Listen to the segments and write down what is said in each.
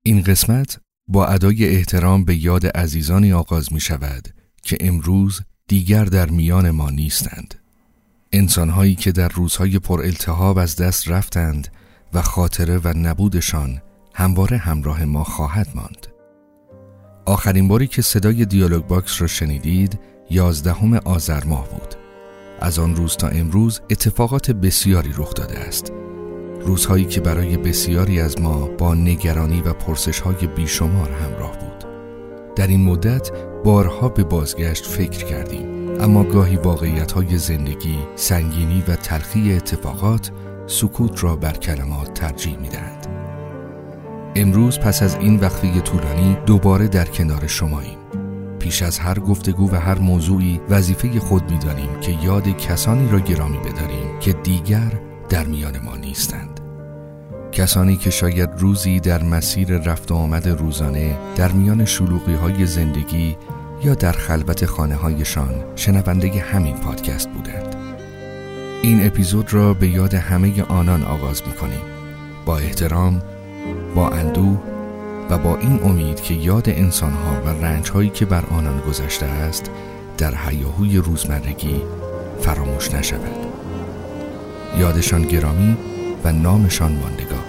این قسمت با ادای احترام به یاد عزیزانی آغاز می شود که امروز دیگر در میان ما نیستند. انسان‌هایی که در روزهای پر التهاب از دست رفتند و خاطره و نبودشان همواره همراه ما خواهد ماند. آخرین باری که صدای دیالوگ باکس را شنیدید 11 آذر ماه بود. از آن روز تا امروز اتفاقات بسیاری رخ داده است. روزهایی که برای بسیاری از ما با نگرانی و پرسش‌های بیشمار همراه بود. در این مدت بارها به بازگشت فکر کردیم، اما گاهی واقعیت‌های زندگی، سنگینی و تلخی اتفاقات سکوت را بر کلمات ترجیح می‌دهند. امروز پس از این وقفه طولانی دوباره در کنار شماییم. پیش از هر گفتگو و هر موضوعی وظیفه خود می‌دانیم که یاد کسانی را گرامی بداریم که دیگر در میان ما نیستند. کسانی که شاید روزی در مسیر رفت و آمد روزانه در میان شلوغی‌های زندگی یا در خلوت خانه‌هایشان شنونده همین پادکست بودند. این اپیزود را به یاد همه آنان آغاز می‌کنیم. با احترام، با اندوه و با این امید که یاد انسان‌ها و رنج‌هایی که بر آنان گذشته است در هیاهوی روزمرگی فراموش نشود. یادشان گرامی و نامشان ماندگار.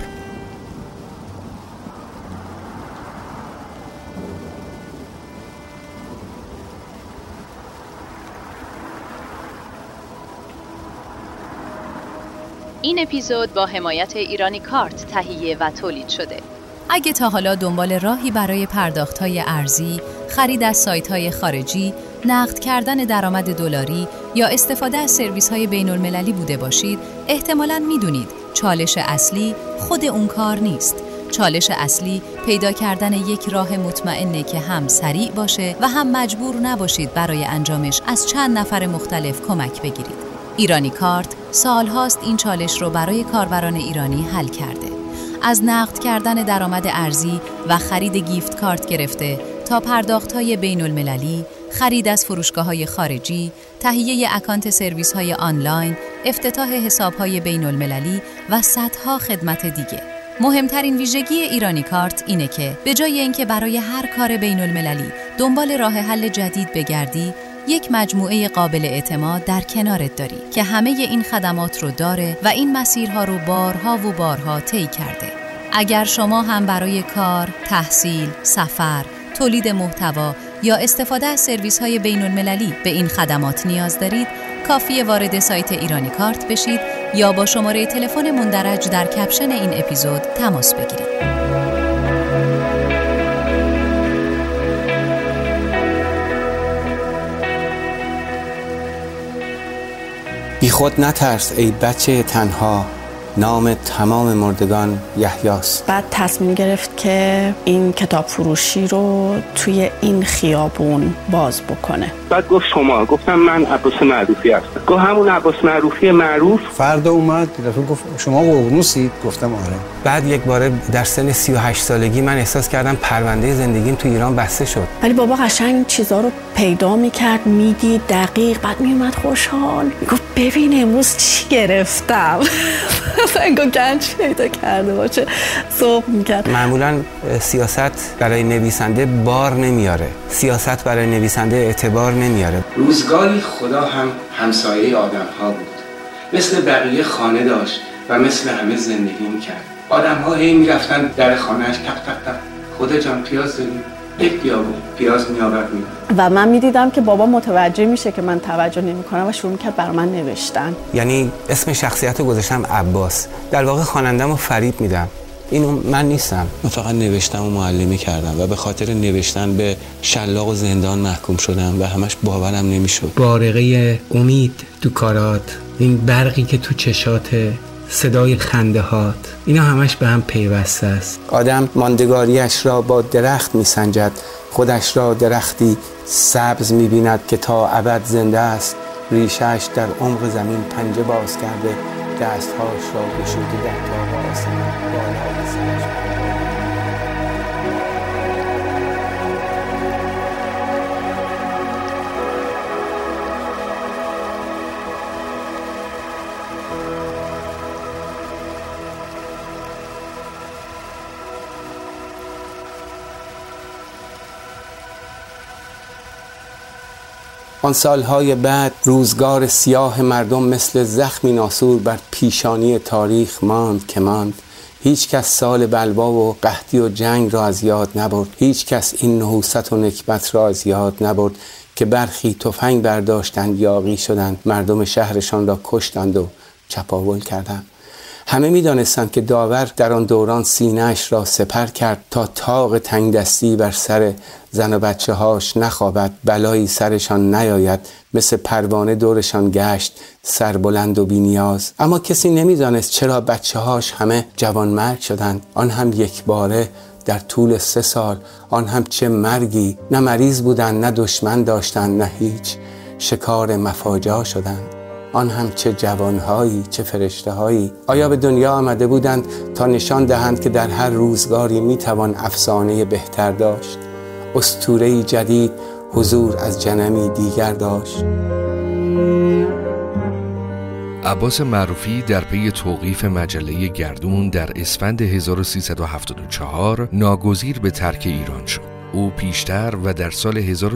این اپیزود با حمایت ایرانی کارت تهیه و تولید شده. اگه تا حالا دنبال راهی برای پرداخت‌های ارزی، خرید از سایت‌های خارجی، نقد کردن درآمد دلاری یا استفاده از سرویس‌های بین‌المللی بوده باشید، احتمالاً می‌دونید چالش اصلی خود اون کار نیست. چالش اصلی پیدا کردن یک راه مطمئنه که هم سریع باشه و هم مجبور نباشید برای انجامش از چند نفر مختلف کمک بگیرید. ایرانی کارت سالهاست این چالش رو برای کاربران ایرانی حل کرده. از نقد کردن درآمد ارزی و خرید گیفت کارت گرفته تا پرداخت‌های بین‌المللی، خرید از فروشگاه‌های خارجی، تهیه اکانت سرویس‌های آنلاین، افتتاح حساب‌های بین‌المللی و صدها خدمت دیگه. مهمترین ویژگی ایرانی کارت اینه که به جای اینکه برای هر کار بین‌المللی دنبال راه حل جدید بگردی، یک مجموعه قابل اعتماد در کنارت داری که همه این خدمات رو داره و این مسیرها رو بارها و بارها طی کرده. اگر شما هم برای کار، تحصیل، سفر، تولید محتوا یا استفاده از سرویس‌های بین‌المللی به این خدمات نیاز دارید، کافیه وارد سایت ایرانی کارت بشید یا با شماره تلفن مندرج در کپشن این اپیزود تماس بگیرید. بی خود نترس ای بچه تنها، نام تمام مردگان یحیاست. بعد تصمیم گرفت که این کتاب فروشی رو توی این خیابون باز بکنه. بعد گفت شما، گفتم من عباس معروفی هستم. گفت همون عباس معروفی معروف. فردا اومد رفت گفت شما قربونوسید؟ گفتم آره. بعد یک باره در سن 38 سالگی من احساس کردم پرونده زندگیم تو ایران بسته شد. ولی بابا قشنگ چیزا رو پیدا میکرد، میدید دقیق، بعد میومد خوشحال گفت ببین امروز چی گرفتم. انگار گنج پیدا کرده باشه، ذوق میکرد. معمولا سیاست برای نویسنده بار نمیاره، سیاست برای نویسنده اعتبار نمیاره. روزگاری خدا هم همسایه آدم ها بود، مثل بقیه خانه داشت و مثل همه زندگی میکرد. آدم ها هی میرفتن در خانهش تق تق تق، خدا جان پیاز داریم؟ یک بیابون پیاز میآورد میاد. و من میدیدم که بابا متوجه میشه که من توجه نمیکنم و شروع میکرد برای من نوشتن. یعنی اسم شخصیت رو گذاشتم عباس، در واقع خواننده‌مو فریب میدم. اینو من نیستم. من فقط نوشتم و معلمی کردم و به خاطر نوشتن به شلاق و زندان محکوم شدم و همش باورم نمیشد. بارقه امید تو کارات، این برقی که تو چشاته، صدای خنده هات، اینا همش به هم پیوسته است. آدم ماندگاریش را با درخت میسنجد، خودش را درختی سبز میبیند که تا ابد زنده است. ریشش در عمق زمین پنجه باز کرده، دستهاش را گشوده در تاق آسمان بالا رسید. آن سالهای بعد روزگار سیاه مردم مثل زخمی ناسور بر پیشانی تاریخ ماند که ماند. هیچ کس سال بلوا و قحطی و جنگ را از یاد نبرد. هیچ کس این نحوست و نکبت را از یاد نبرد که برخی تفنگ برداشتند، یاغی شدند، مردم شهرشان را کشتند و چپاول کردند. همه می دانستند که داور در آن دوران سینه‌اش را سپر کرد تا طاق تنگ دستی بر سر زن و بچه هاش نخوابد، بلایی سرشان نیاید، مثل پروانه دورشان گشت، سربلند و بی‌نیاز. اما کسی نمی دانست چرا بچه هاش همه جوانمرگ شدند، آن هم یک باره در طول 3 سال. آن هم چه مرگی، نه مریض بودند، نه دشمن داشتند، نه هیچ، شکار مفاجا شدند. آن هم چه جوانهایی، چه فرشتهایی. آیا به دنیا آمده بودند تا نشان دهند که در هر روزگاری میتوان افسانه بهتر داشت؟ اسطوره‌ای جدید حضور از جنمی دیگر داشت. عباس معروفی در پی توقیف مجله گردون در اسفند 1374 ناگزیر به ترک ایران شد. او پیشتر و در سال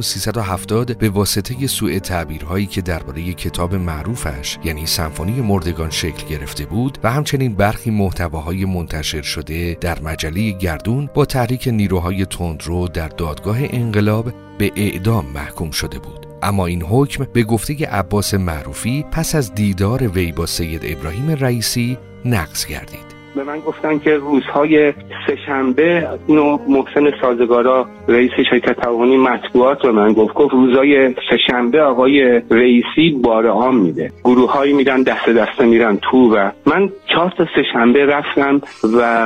1370 به واسطه سوء تعبیرهایی که درباره کتاب معروفش یعنی سمفونی مردگان شکل گرفته بود و همچنین برخی محتواهای منتشر شده در مجله گردون با تحریک نیروهای تندرو در دادگاه انقلاب به اعدام محکوم شده بود. اما این حکم به گفته عباس معروفی پس از دیدار وی با سید ابراهیم رئیسی نقض گردید. به من گفتن که روزهای سه‌شنبه، اینو محسن سازگارا رئیس شرکت تعاونی مطبوعات به من گفت روزهای سه‌شنبه آقای رئیسی بار عام میده، گروه‌هایی میرن دسته میرن تو و من 4 تا سه‌شنبه رفتم و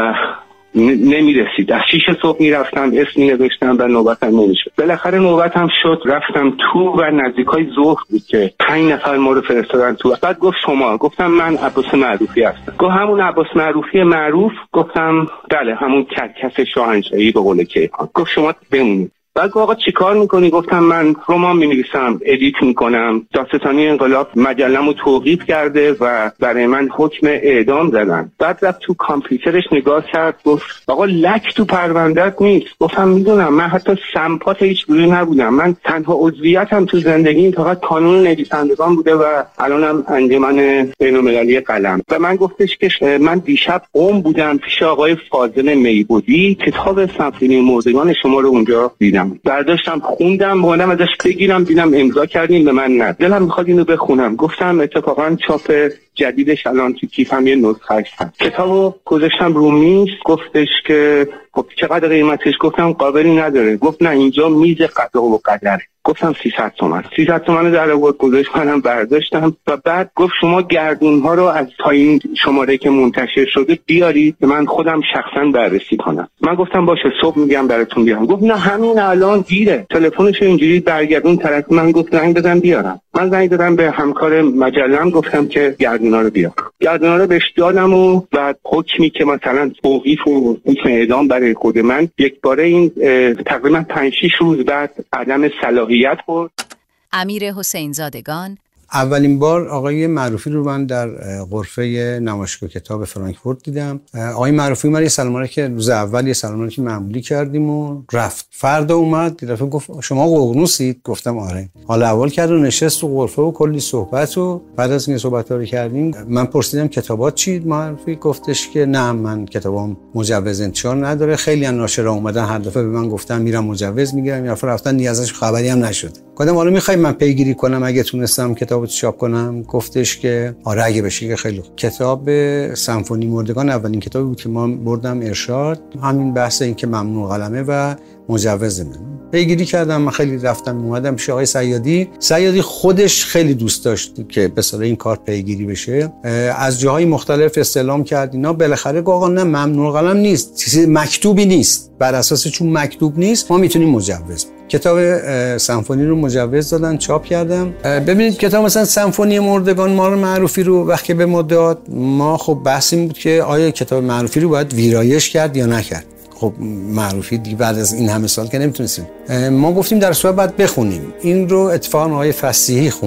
نمیرسید. از 6 صبح میرفتم، اسمی نوشتم و نوبتم نمیشد. بالاخره نوبتم شد، رفتم تو و نزدیکای ظهر بود که 5 نفر ما رو فرستادن تو. بعد گفت شما؟ گفتم من عباس معروفی هستم. گفت همون عباس معروفی معروف؟ گفتم بله، همون کرکس شاهنشاهی به قول کیهان. گفت شما بمونید. بعد گفت آقا چی کار میکنی؟ گفتم من رمان می‌نویسم، ادیت میکنم، دادستانی انقلاب مجله‌مو توقیف کرده و برای من حکم اعدام زدن. بعد رفت تو کامپیوترش نگاه کرد، گفت آقا لک تو پرونده‌ت نیست. گفتم میدونم، من حتی سمپات هیچ گروهی نبودم، من تنها عضویتم تو زندگی فقط کانون نویسندگان بوده و الانم انجمن بین‌المللی قلم. و من گفتش که من دیشب قم بودم پیش آقای فاضل میبودی، کتاب سمفونی مردگان شما رو اونجا دیدم، برداشتم خوندم، اومدم ازش بگیرم، دیدم امضا کردین، به من نه، دلم میخواد اینو بخونم. گفتم اتفاقا چاپ جدیدش الان تو کیفم یه نسخه‌اش هست. کتابو گذاشتم رو میز، گفتش که خب چقدر قیمتش؟ گفتم قابلی نداره. گفت نه، اینجا میز قضا و قدره. گفتم 300 تومن. 300 تومن در آورد گذاشت، منم برداشتم و بعد گفت شما گردون‌ها رو از تا این شماره که منتشر شده بیارید که من خودم شخصا بررسی کنم. من گفتم باشه، صبح میگم براتون بیارم. گفت نه همین الان دیره. تلفنش اینجوری برگردون طرف من، گفت زنگ بزن بیارم. من زنگ دادم به همکار مجله‌ام، گفتم که گردونا رو بیار. گردونا رو بهش دادم و بعد حکمی که مثلا توقیف و حکم اعدام برای خود من، یک باره این تقریبا 5-6 روز بعد عدم صلاحیت بود. امیر حسین زادگان اولین بار آقای معروفی رو من در غرفه نمایشگاه کتاب فرانکفورت دیدم. آقای معروفی اومد، یه سلام علیک روز اول، یه سلام علیک معمولی کردیم و رفت. فردا اومد یه دفعه گفت شما ققنوسید؟ گفتم آره. حالا اول کرد و نشست تو غرفه و کلی صحبت و بعد از این صحبت‌ها رو کردیم من پرسیدم کتابات چی؟ معروفی گفتش که نه، من کتابام مجوز انتشار نداره. خیلی از ناشرا اومدن هر دفعه به من گفتن میرم مجوز میگیرم، یا رفتن نیازش خبری هم نشد. گفتم حالا می‌خوای من پیگیری کنم اگه تونستم کتابو چاپ کنم؟ گفتش که آره اگه بشه که خیلی خوب. کتاب سمفونی مردگان اولین کتابی بود که ما بردم ارشاد، همین بحث این که ممنوع قلمه و مجوز من. پیگیری کردم، من خیلی رفتم اومدم پیش آقای سیادی خودش خیلی دوست داشت که به صلاح این کار پیگیری بشه، از جاهای مختلف استعلام کرد اینا، بالاخره گفت آقا نه، ممنوع قلم نیست، چیزی مکتوبی نیست، بر اساس چون مکتوب نیست ما میتونیم مجوز. کتاب سمفونی رو مجوز دادن، چاپ کردم. ببینید کتاب مثلا سمفونی مردگان ما رو معروفی رو وقتی به ما داد، ما خب بحث این بود که آیا کتاب معروفی رو باید ویرایش کرد یا نکرد. خب معروفی دیگه بعد از این همه سال که نمیتونستیم. ما گفتیم در صورت باید بخونیم. این رو اتفاقا آقای فصیحی خوند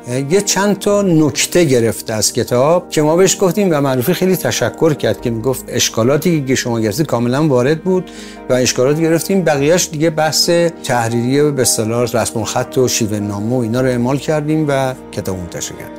یه چند تا نکته گرفته از کتاب که ما بهش گفتیم و معروفی خیلی تشکر کرد که میگفت اشکالاتی که شما گرفتید کاملا وارد بود و اشکالات گرفتیم، بقیهش دیگه بحث تحریریه به اصطلاح رسم الخط و شیوه نامه و اینا رو اعمال کردیم و کتاب منتشر کردیم.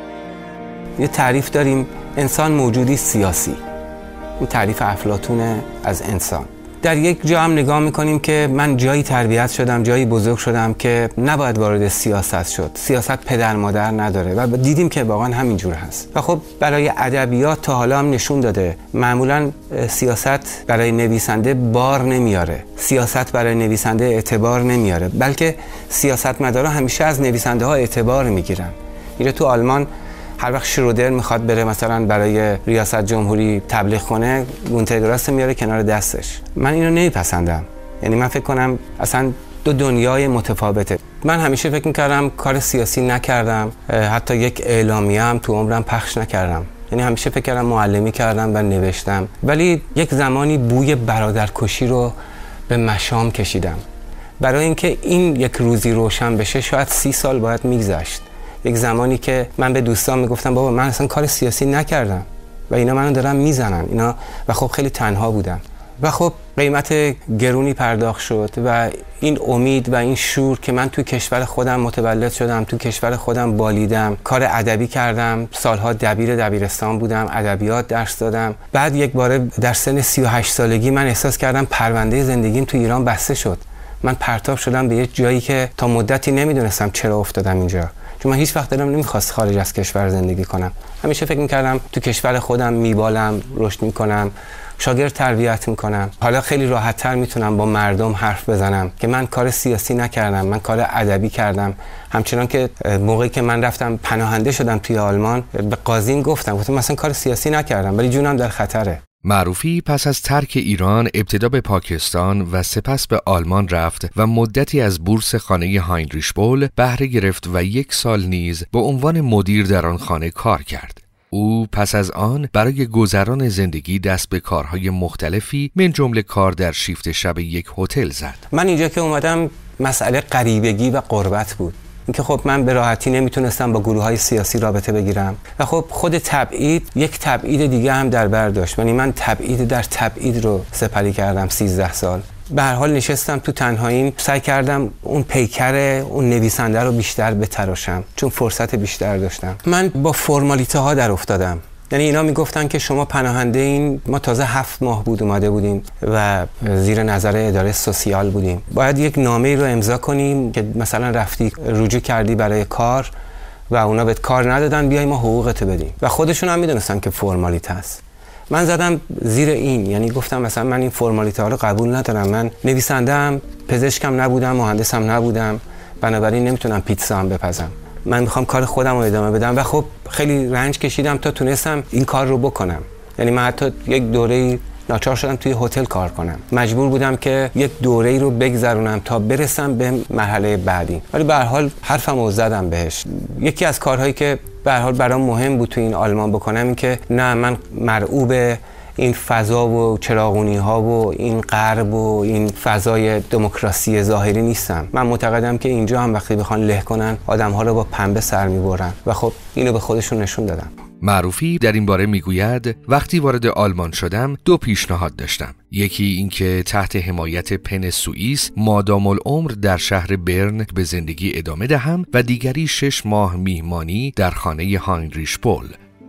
یه تعریف داریم، انسان موجودی سیاسی. این تعریف افلاطون از انسان. در یک جا هم نگاه میکنیم که من جایی تربیت شدم، جایی بزرگ شدم که نباید وارد سیاست شد. سیاست پدر مادر نداره و دیدیم که واقعا همینجور هست. و خب برای ادبیات تا حالا هم نشون داده معمولا سیاست برای نویسنده بار نمیاره. سیاست برای نویسنده اعتبار نمیاره، بلکه سیاستمدارا همیشه از نویسنده ها اعتبار میگیرن. میره تو آلمان هر وقت شرودر میخواد بره مثلا برای ریاست جمهوری تبلیغ کنه، گونترگراس میاره کنار دستش. من اینو نمیپسندم. یعنی من فکر کنم اصلا دو دنیای متفاوته. من همیشه فکر میکردم کار سیاسی نکردم، حتی یک اعلامیه هم تو عمرم پخش نکردم. یعنی همیشه فکر کردم معلمی کردم و نوشتم، ولی یک زمانی بوی برادرکشی رو به مشام کشیدم. برای اینکه این یک روزی روشن بشه شاید 30 سال باید میگذشت. یک زمانی که من به دوستان میگفتم بابا من اصلا کار سیاسی نکردم و اینا منو دارن میزنن اینا، و خب خیلی تنها بودم و خب قیمت گرونی پرداخت شد و این امید و این شور که من توی کشور خودم متولد شدم، توی کشور خودم بالیدم، کار ادبی کردم، سالها دبیرستان بودم، ادبیات درس دادم. بعد یک باره در سن 38 سالگی من احساس کردم پرونده زندگیم تو ایران بسته شد. من پرتاب شدم به یه جایی که تا مدتی نمیدونستم چرا افتادم اینجا، چون من هیچ وقت دلم نمیخواست خارج از کشور زندگی کنم. همیشه فکر میکردم تو کشور خودم میبالم، رشد میکنم، شاگرد تربیت میکنم. حالا خیلی راحت‌تر میتونم با مردم حرف بزنم که من کار سیاسی نکردم، من کار ادبی کردم. همچنان که موقعی که من رفتم پناهنده شدم توی آلمان، به قاضیم گفتم مثلا کار سیاسی نکردم ولی جونم در خطره. معروفی پس از ترک ایران ابتدا به پاکستان و سپس به آلمان رفت و مدتی از بورس خانه هاینریش بول بهره گرفت و 1 سال نیز به عنوان مدیر در آن خانه کار کرد. او پس از آن برای گذران زندگی دست به کارهای مختلفی من جمله کار در شیفت شب یک هتل زد. من اینجا که اومدم مسئله غریبگی و غربت بود. اینکه خب من به راحتی نمیتونستم با گروه‌های سیاسی رابطه بگیرم و خب خود تبعید یک تبعید دیگه هم در بر داشت. یعنی من تبعید در تبعید رو سپری کردم 13 سال. به هر حال نشستم تو تنهاییم، سعی کردم اون پیکر اون نویسنده رو بیشتر بتراشم چون فرصت بیشتر داشتم. من با فرمالیته ها در افتادم. یعنی اینا میگفتن که شما پناهنده این، ما تازه 7 ماه بود اومده بودیم و زیر نظر اداره سوسیال بودیم، باید یک نامه‌ای رو امضا کنیم که مثلا رفتی رجوع کردی برای کار و اونا بهت کار ندادن، بیای ما حقوقت بدیم. و خودشون هم میدونستن که فرمالیته است. من زدم زیر این، یعنی گفتم مثلا من این فرمالیته ها رو قبول ندارم. من نویسنده‌ام، پزشکم نبودم، مهندسم نبودم، بنابراین نمیتونم پیتزا هم بپزم. من میخوام کار خودم رو ادامه بدم و خب خیلی رنج کشیدم تا تونستم این کار رو بکنم. یعنی من حتی یک دوره ناچار شدم توی هتل کار کنم. مجبور بودم که یک دوره‌ای رو بگذرونم تا برسم به مرحله بعدی. ولی به هر حال حرفمو زدم بهش. یکی از کارهایی که به هر حال برام مهم بود تو این آلمان بکنم این که نه، من مرعوب این فضا و چراغونی ها و این غرب و این فضای دموکراسی ظاهری نیستم. من معتقدم که اینجا هم وقتی بخوان له کنن آدم ها رو با پنبه سر میبرن و خب اینو به خودشون نشون دادم. معروفی در این باره میگوید وقتی وارد آلمان شدم 2 پیشنهاد داشتم. یکی اینکه تحت حمایت پن سوئیس مادام العمر در شهر برن به زندگی ادامه دهم و دیگری 6 ماه میهمانی در خانه هاینریش بول.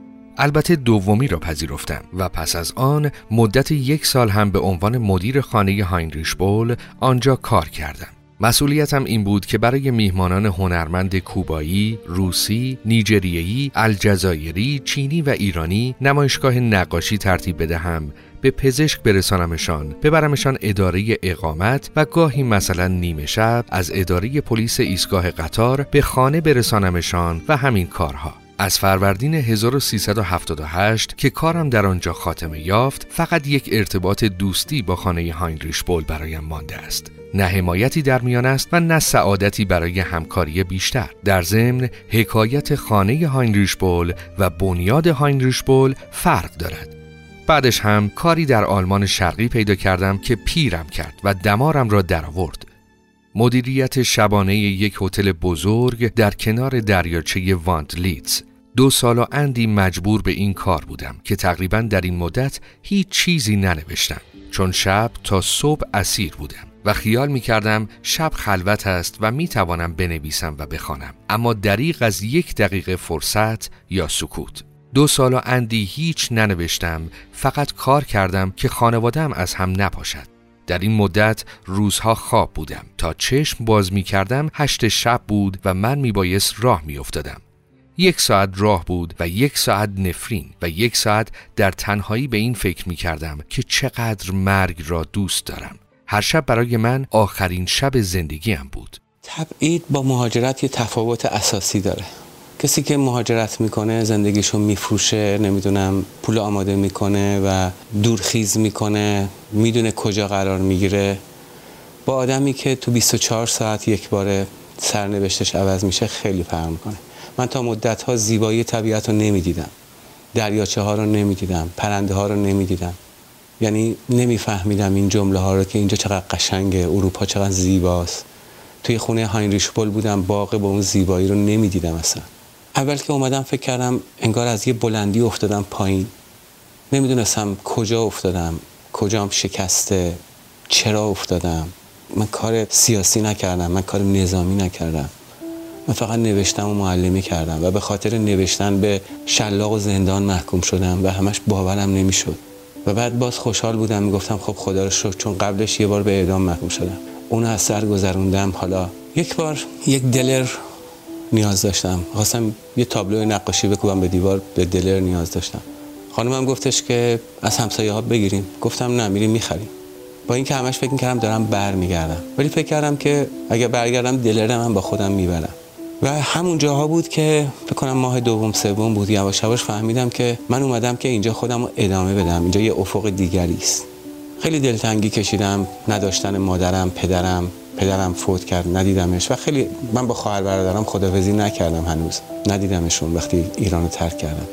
البته دومی را پذیرفتم و پس از آن مدت 1 سال هم به عنوان مدیر خانه هاینریش بول آنجا کار کردم. مسئولیتم این بود که برای میهمانان هنرمند کوبایی، روسی، نیجریه‌ای، الجزایری، چینی و ایرانی نمایشگاه نقاشی ترتیب بدهم، به پزشک برسانمشان، ببرمشان اداره اقامت و گاهی مثلا نیمه شب از اداره پلیس ایستگاه قطار به خانه برسانمشان و همین کارها. از فروردین 1378 که کارم در آنجا خاتمه یافت، فقط یک ارتباط دوستی با خانه هاینریش بول برایم مانده است. نه حمایتی در میان است و نه سعادتی برای همکاری بیشتر. در ضمن حکایت خانه هاینریش بول و بنیاد هاینریش بول فرق دارد. بعدش هم کاری در آلمان شرقی پیدا کردم که پیرم کرد و دمارم را درآورد. مدیریت شبانه یک هتل بزرگ در کنار دریاچه واند لیدز. 2 سال و اندی مجبور به این کار بودم که تقریباً در این مدت هیچ چیزی ننوشتم، چون شب تا صبح اسیر بودم و خیال می کردم شب خلوت است و می توانم بنویسم و بخوانم، اما دریغ از 1 دقیقه فرصت یا سکوت. 2 سال و اندی هیچ ننوشتم، فقط کار کردم که خانواده‌ام از هم نپاشد. در این مدت روزها خواب بودم، تا چشم باز می کردم 8 شب بود و من می بایست راه می افتادم. 1 ساعت راه بود و 1 ساعت نفرین و 1 ساعت در تنهایی به این فکر می کردم که چقدر مرگ را دوست دارم. هر شب برای من آخرین شب زندگیم بود. تبعید با مهاجرت یه تفاوت اساسی داره. کسی که مهاجرت میکنه زندگیشو میفروشه، نمیدونم پول آماده میکنه و دورخیز میکنه، میدونه کجا قرار میگیره، با آدمی که تو 24 ساعت یک باره سرنوشتش عوض میشه خیلی فرق میکنه. من تا مدت‌ها زیبایی طبیعت رو نمیدیدم، دریاچه ها رو نمیدیدم، پرنده ها رو نمیدیدم، یعنی نمیفهمیدم این جمله ها رو که اینجا چقدر قشنگه، اروپا چقدر زیباست. توی خونه هاینریش بول بودم، باغ با اون زیبایی رو نمیدیدم اصلا. اول که اومدم فکر کردم انگار از یه بلندی افتادم پایین، نمیدونستم کجا افتادم، کجام شکسته، چرا افتادم. من کار سیاسی نکردم، من کار نظامی نکردم، من فقط نوشتم و معلمی کردم و به خاطر نوشتن به شلاق و زندان محکوم شدم و همش باورم نمیشد. و بعد باز خوشحال بودم، میگفتم خب خدا رو شکر، چون قبلش یه بار به اعدام محکوم شدم، اونو از سر گذروندم. حالا یک بار یک دلر نیاز داشتم، خواستم یه تابلو نقاشی بکوبم به دیوار، به دلر نیاز داشتم. خانمم گفتش که از همسایه‌ها بگیریم، گفتم نه، میریم میخریم. با اینکه همش فکر می‌کردم دارم برمیگردم، ولی فکر کردم که اگه برگردم دلر من با خودم میبرم. و همون جاها بود که فکر کنم ماه دوم سوم بود، یواش یواش فهمیدم که من اومدم که اینجا خودم رو ادامه بدم، اینجا یه افق دیگری است. خیلی دلتنگی کشیدم، نداشتن مادرم، پدرم فوت کرد، ندیدمش و خیلی من با خواهر برادرم خداحافظی نکردم، هنوز ندیدمشون وقتی ایرانو ترک کردم.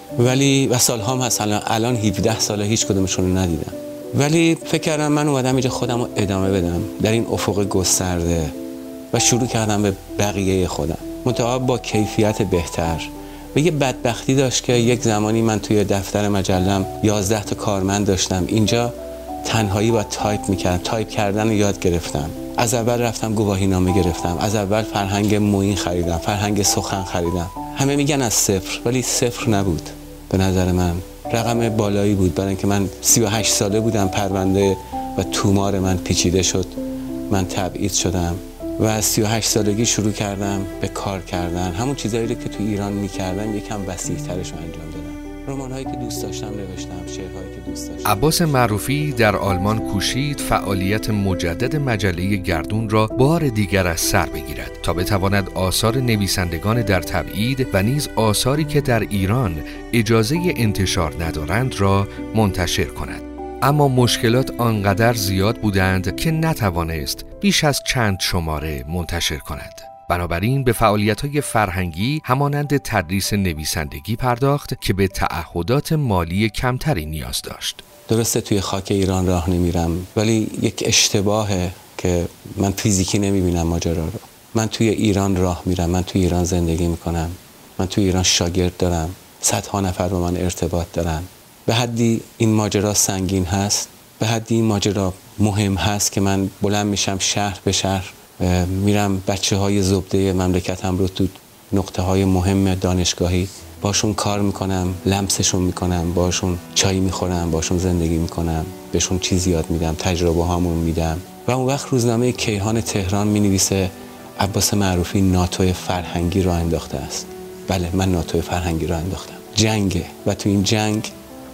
ولی و سال‌هام هست، الان 17 ساله هیچ کدومشون رو ندیدم. ولی فکر کردم من اومدم اینجا خودم رو ادامه بدم در این افق گسترده و شروع کردم به بقیه خودم، منتها با کیفیت بهتر. و یه بدبختی داشت که یک زمانی من توی دفتر مجلم 11 تا کارمند داشتم، اینجا تنهایی با تایپ کردن رو یاد گرفتم. از اول رفتم گواهینامه گرفتم، از اول فرهنگ موین خریدم، فرهنگ سخن خریدم. همه میگن از صفر، ولی صفر نبود. به نظر من رقم بالایی بود، برای اینکه من 38 ساله بودم، پرونده و تومار من پیچیده شد، من تبعید شدم و از 38 سالگی شروع کردم به کار کردن، همون چیزایی که تو ایران میکردم یکم وسیع‌ترش رو انجام دادم. رمان‌هایی که دوست داشتم نوشتم، شعرهایی که دوست داشتم. عباس معروفی در آلمان کوشید فعالیت مجدد مجله گردون را بار دیگر از سر بگیرد تا بتواند آثار نویسندگان در تبعید و نیز آثاری که در ایران اجازه انتشار ندارند را منتشر کند. اما مشکلات آنقدر زیاد بودند که نتوانست بیش از چند شماره منتشر کند. بنابراین به فعالیت‌های فرهنگی همانند تدریس نویسندگی پرداخت که به تعهدات مالی کمتری نیاز داشت. درسته توی خاک ایران راه نمیرم، ولی یک اشتباهه که من فیزیکی نمیبینم ماجرا رو. من توی ایران راه میرم، من توی ایران زندگی میکنم، من توی ایران شاگرد دارم، صدها نفر با من ارتباط دارن. به حدی این ماجرا سنگین هست، به حدی این ماجرا مهم هست که من بلند میشم شهر به شهر، میرم بچه‌های زبده مملکتم رو تو نقطه‌های مهم دانشگاهی باشون کار میکنم، لمسشون میکنم، باشون چای میخورم، باشون زندگی میکنم، بهشون چیزی یاد میدم، تجربه هامون میدم. و اون وقت روزنامه کیهان تهران مینویسه عباس معروفی ناتو فرهنگی رو انداخته است. بله، من ناتو فرهنگی رو انداختم. جنگه و تو این جنگ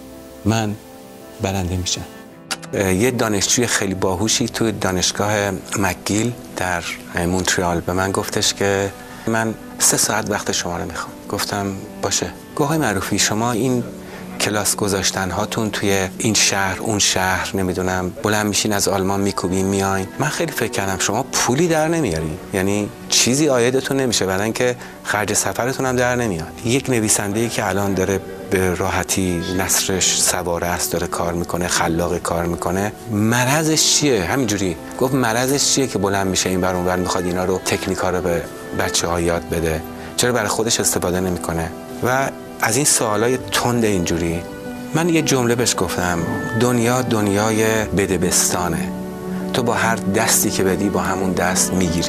من برنده میشم. یه دانشجوی خیلی باهوشی تو دانشگاه مکگیل در مونترال به من گفتش که من 3 ساعت وقت شما رو میخوام. گفتم باشه. گفت آقای معروفی، شما این کلاس گذاشتن هاتون توی این شهر اون شهر نمیدونم بلند میشین از آلمان میکوبین میاین، من خیلی فکر کردم شما پولی در نمیارین، یعنی چیزی عایدتون نمیشه، بعدن که خرج سفرتون هم در نمیاد. یک نویسنده‌ای که الان داره به راحتی نثرش سواره است، داره کار میکنه، خلاق کار میکنه. مرضش چیه؟ همینجوری گفت مرضش چیه که بلند میشه این بر اون بر میخواد اینا رو تکنیکا رو به بچه‌ها یاد بده؟ چرا برای خودش استفاده نمیکنه؟ و از این سوالای تند اینجوری من یه جمله بهش گفتم: دنیا دنیای بدبستانه، تو با هر دستی که بدی با همون دست میگیری.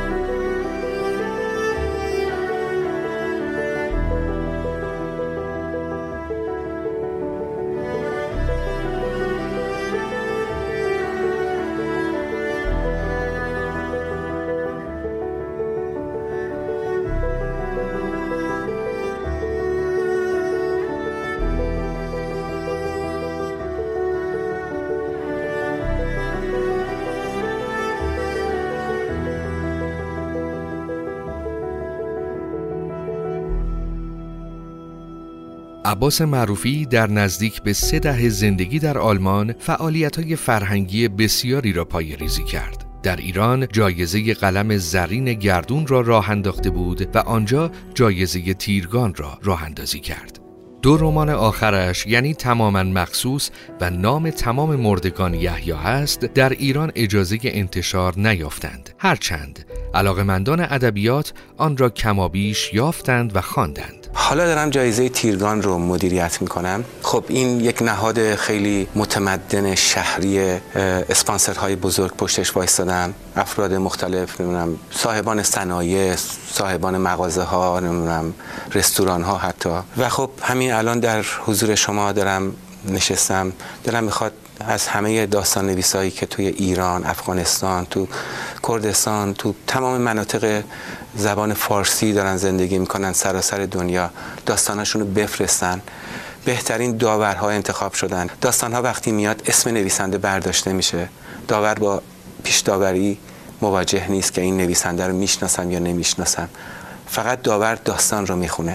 عباس معروفی در نزدیک به 3 دهه زندگی در آلمان فعالیت‌های فرهنگی بسیاری را پایه‌ریزی کرد. در ایران جایزه قلم زرین گردون را راه انداخته بود و آنجا جایزه تیرگان را راه اندازی کرد. 2 رمان آخرش یعنی تماماً مخصوص و نام تمام مردگان یحیی هست در ایران اجازه انتشار نیافتند، هرچند علاقه‌مندان ادبیات آن را کمابیش یافتند و خواندند. حالا دارم جایزه تیرگان رو مدیریت میکنم. خب این یک نهاد خیلی متمدن شهری، اسپانسرهای بزرگ پشتش وایستادن، افراد مختلف، نمیدونم صاحبان صنایع، صاحبان مغازه ها، نمیدونم رستوران ها حتی. و خب همین الان در حضور شما دارم نشستم، دلم میخواد از همه داستان نویسایی که توی ایران، افغانستان، تو کردستان، تو تمام مناطق زبان فارسی دارن زندگی میکنن سراسر دنیا، داستاناشون رو بفرستن. بهترین داورها انتخاب شدن. داستانها وقتی میاد اسم نویسنده برداشته میشه، داور با پیش داوری مواجه نیست که این نویسنده رو میشناسم یا نمیشناسم، فقط داور داستان رو میخونه.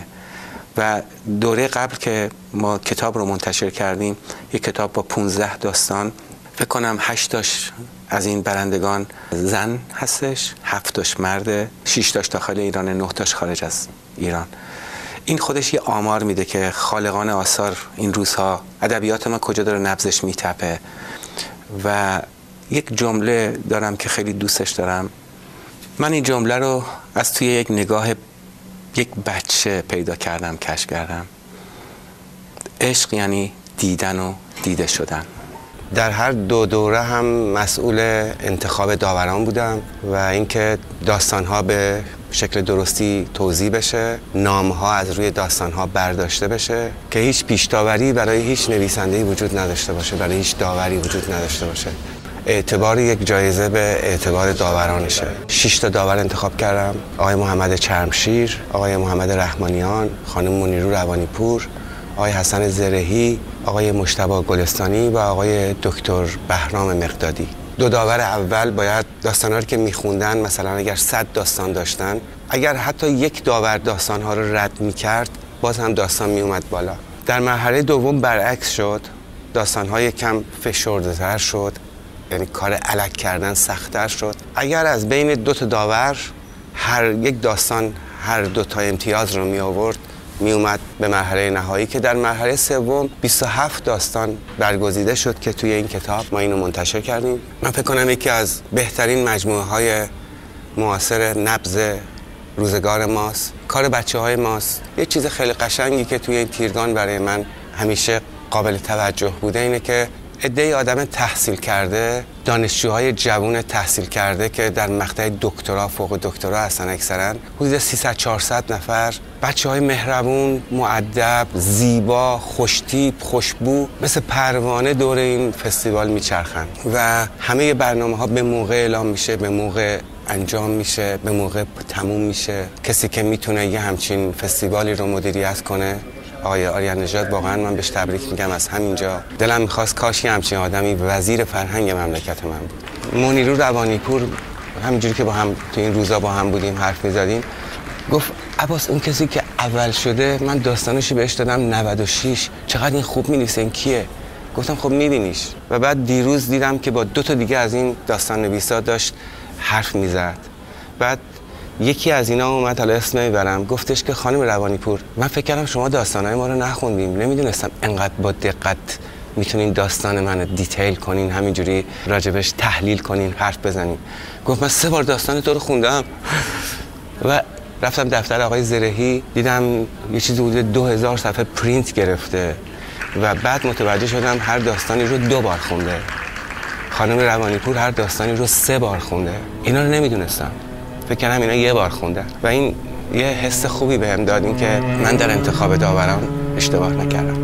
و دوره قبل که ما کتاب رو منتشر کردیم، یک کتاب با 15 داستان، فکر کنم 8 تاش از این برندگان زن هستش، 7 تاش مرده، 6 تاش داخل ایران، 9 تاش خارج از ایران. این خودش یه آمار میده که خالقان آثار این روزها ادبیات ما کجا داره نبضش میتپه. و یک جمله دارم که خیلی دوستش دارم. من این جمله رو از توی یک نگاه یک بچه پیدا کردم، کشف کردم. عشق یعنی دیدن و دیده شدن. در هر 2 دوره هم مسئول انتخاب داوران بودم و اینکه داستان‌ها به شکل درستی توزیع بشه، نام‌ها از روی داستان‌ها برداشته بشه که هیچ پیش داوری برای هیچ نویسنده‌ای وجود نداشته باشه، برای هیچ داوری وجود نداشته باشه. اعتبار یک جایزه به اعتبار داورانشه. 6 تا داور انتخاب کردم: آقای محمد چرمشیر، آقای محمد رحمانیان، خانم منیرو روانیپور، آقای حسن زرهی، آقای مجتبی گلستانی و آقای دکتر بهرام مقدادی. 2 داور اول باید داستانا رو که میخوندن، مثلا اگر 100 داستان داشتن، اگر حتی یک داور داستانها رو رد میکرد، باز هم داستان میومد بالا. در مرحله دوم برعکس شد، داستانهای کم فشرده‌تر شد، یعنی کار الک کردن سخت‌تر شد. اگر از بین 2 تا داور هر یک داستان هر 2 تا امتیاز رو می آورد، می اومد به مرحله نهایی که در مرحله سوم 27 داستان برگزیده شد که توی این کتاب ما اینو منتشر کردیم. من فکر کنم یکی از بهترین مجموعه های معاصر نبض روزگار ماست، کار بچه‌های ماست. یه چیز خیلی قشنگی که توی این تیرگان برای من همیشه قابل توجه بوده اینه که عده‌ای آدم تحصیل کرده، دانشجوهای جوان تحصیل کرده که در مقطع دکترا، فوق دکترا هستن اکثرا، حدود 300-400 نفر، بچه‌های مهربون، مؤدب، زیبا، خوشتیپ، خوشبو، مثل پروانه دور این فستیوال میچرخن و همه برنامه‌ها به موقع اعلام میشه، به موقع انجام میشه، به موقع تموم میشه. کسی که میتونه یه همچین فستیوالی رو مدیریت کنه آقای آرین نژاد، واقعا من بهش تبریک میگم. از همینجا دلم میخواست کاش همچین آدمی وزیر فرهنگ مملکت من بود. منیرو روانیپور همینجوری که با هم تو این روزا با هم بودیم حرف میزدیم، گفت عباس اون کسی که اول شده من داستانشی بهش دادم 96، چقدر این خوب مینویسه، این کیه؟ گفتم خب میبینیش. و بعد دیروز دیدم که با 2 تا دیگه از این داستان نویسا داشت حرف میزد. بعد یکی از اینا اومد، حالا اسم نمیبرم، گفتش که خانم روانی‌پور من فکر کردم شما داستانهای ما رو نخوندیم، نمیدونستم انقدر با دقت میتونین داستان منو دیتیل کنین، همینجوری راجبش تحلیل کنین، حرف بزنین. گفت من 3 بار داستان تو رو خوندم. و رفتم دفتر آقای زرهی، دیدم یه چیزی حدود 2000 صفحه پرینت گرفته و بعد متوجه شدم هر داستانی رو 2 بار خونده. خانم روانی‌پور هر داستانی رو 3 بار خونده. اینا رو نمیدونستم، فکر کردم اینا 1 بار خونده و این یه حس خوبی بهم داد، این که من در انتخاب داوران اشتباه نکردم.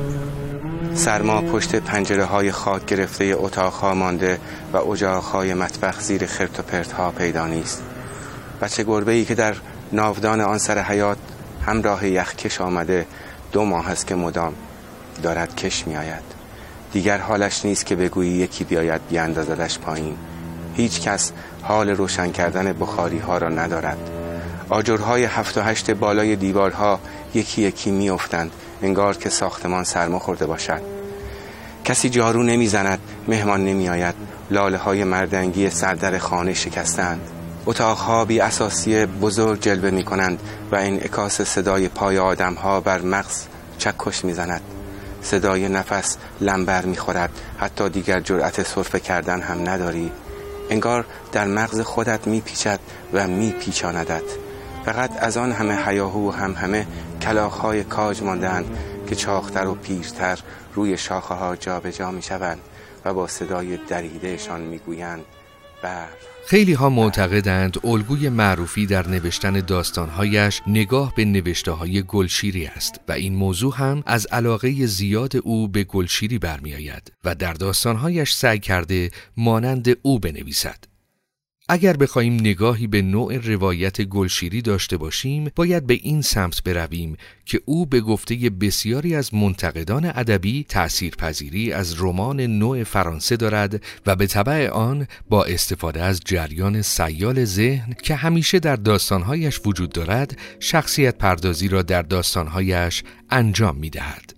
سرما پشت پنجره‌های خاک گرفته اتاق‌ها مانده و اجاق‌های مطبخ زیر خرت و پرت‌ها پیدا نیست. بچه گربه‌ای که در ناودان آن سر حیات همراه یخکش آمده 2 ماه است که مدام دارد کش می آید. دیگر حالش نیست که بگویی یکی بیاید بیاندازدش پایین. هیچ کس حال روشن کردن بخاری ها را ندارد. آجرهای 7 و 8 بالای دیوارها یکی یکی می افتند، انگار که ساختمان سرما خورده باشد. کسی جارو نمی زند، مهمان نمی آید. لاله های مردنگی سردر خانه شکستند. اتاقها بی اساسی بزرگ جلوه می کنند و انعکاس صدای پای آدمها بر مغز چکش می زند. صدای نفس لنبر می خورد، حتی دیگر جرأت سرفه کردن هم نداری. انگار در مغز خودت می پیچد و می پیچاندت. فقط از آن همه هیاهو و همه کلاغ‌های کاج ماندند که چاقتر و پیرتر روی شاخه ها جا به جا می شوند و با صدای دریدهشان می گویند برف. خیلی ها معتقدند الگوی معروفی در نوشتن داستانهایش نگاه به نوشته‌های گلشیری است و این موضوع هم از علاقه زیاد او به گلشیری برمی آید و در داستانهایش سعی کرده مانند او بنویسد. اگر بخوایم نگاهی به نوع روایت گلشیری داشته باشیم، باید به این سمت برویم که او به گفته بسیاری از منتقدان ادبی تأثیرپذیری از رمان نوع فرانسه دارد و به تبع آن با استفاده از جریان سیال ذهن که همیشه در داستانهایش وجود دارد، شخصیت پردازی را در داستانهایش انجام می‌دهد.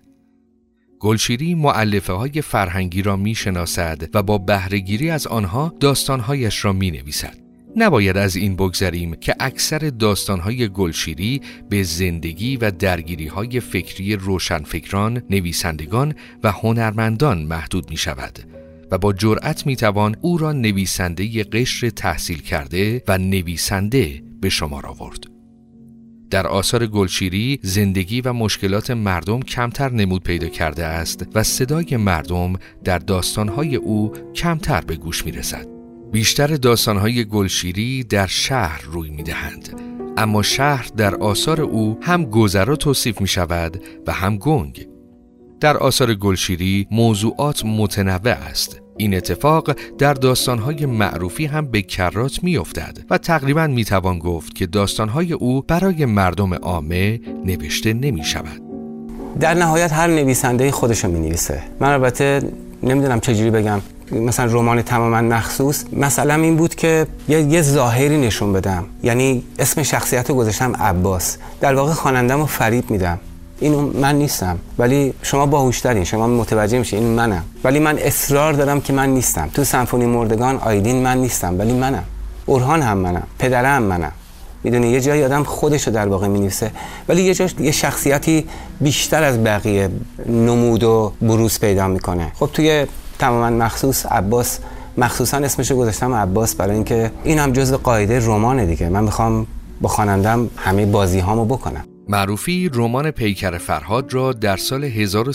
گلشیری مؤلفه های فرهنگی را می شناسد و با بهره‌گیری از آنها داستانهایش را می نویسد. نباید از این بگذریم که اکثر داستانهای گلشیری به زندگی و درگیری های فکری روشنفکران، نویسندگان و هنرمندان محدود می شود و با جرأت می توان او را نویسنده قشر تحصیل کرده و نویسنده به شمار آورد. در آثار گلشیری زندگی و مشکلات مردم کمتر نمود پیدا کرده است و صدای مردم در داستانهای او کمتر به گوش می رسد. بیشتر داستانهای گلشیری در شهر روی می دهند، اما شهر در آثار او هم گذرا توصیف می شود و هم گنگ. در آثار گلشیری موضوعات متنوع است. این اتفاق در داستانهای معروفی هم به کرات می افتد و تقریباً می توان گفت که داستانهای او برای مردم عامه نوشته نمی شود. در نهایت هر نویسنده خودشو می نویسه. من البته نمیدونم چجوری بگم، مثلا رمان تماما مخصوص مثلا این بود که یه ظاهری نشون بدم، یعنی اسم شخصیت رو گذاشتم عباس، در واقع خواننده‌مو فریب میدم. اینو من نیستم، ولی شما باهوش‌ترین، شما متوجه میشین این منم، ولی من اصرار دارم که من نیستم. تو سمفونی مردگان آیدین من نیستم، ولی منم. اورهان هم منم، پدرم منم. میدونی یه جایی آدم خودشو در واقع مینویسه، ولی یه جاش یه شخصیتی بیشتر از بقیه نمود و بروز پیدا میکنه. خب توی تماما مخصوص عباس، مخصوصا اسمشو گذاشتم عباس برای اینکه این هم جزء قاعده رمانه دیگه. من میخوام با خوانندم همه بازی‌هامو بکنم. معروفی رمان پیکر فرهاد را در سال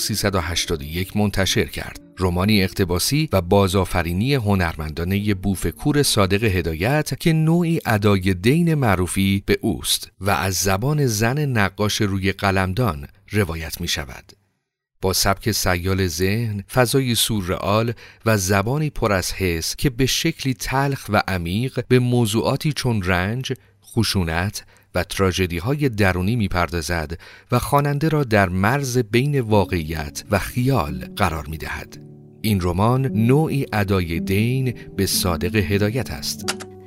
1381 منتشر کرد. رمانی اقتباسی و بازآفرینی هنرمندانه بوفکور صادق هدایت که نوعی ادای دین معروفی به اوست و از زبان زن نقاش روی قلمدان روایت می شود. با سبک سیال ذهن، فضای سورئال و زبانی پر از حس که به شکلی تلخ و عمیق به موضوعاتی چون رنج، خشونت و تراژدی‌های درونی می‌پردازد و خواننده را در مرز بین واقعیت و خیال قرار می‌دهد. این رمان نوعی ادای دین به صادق هدایت است.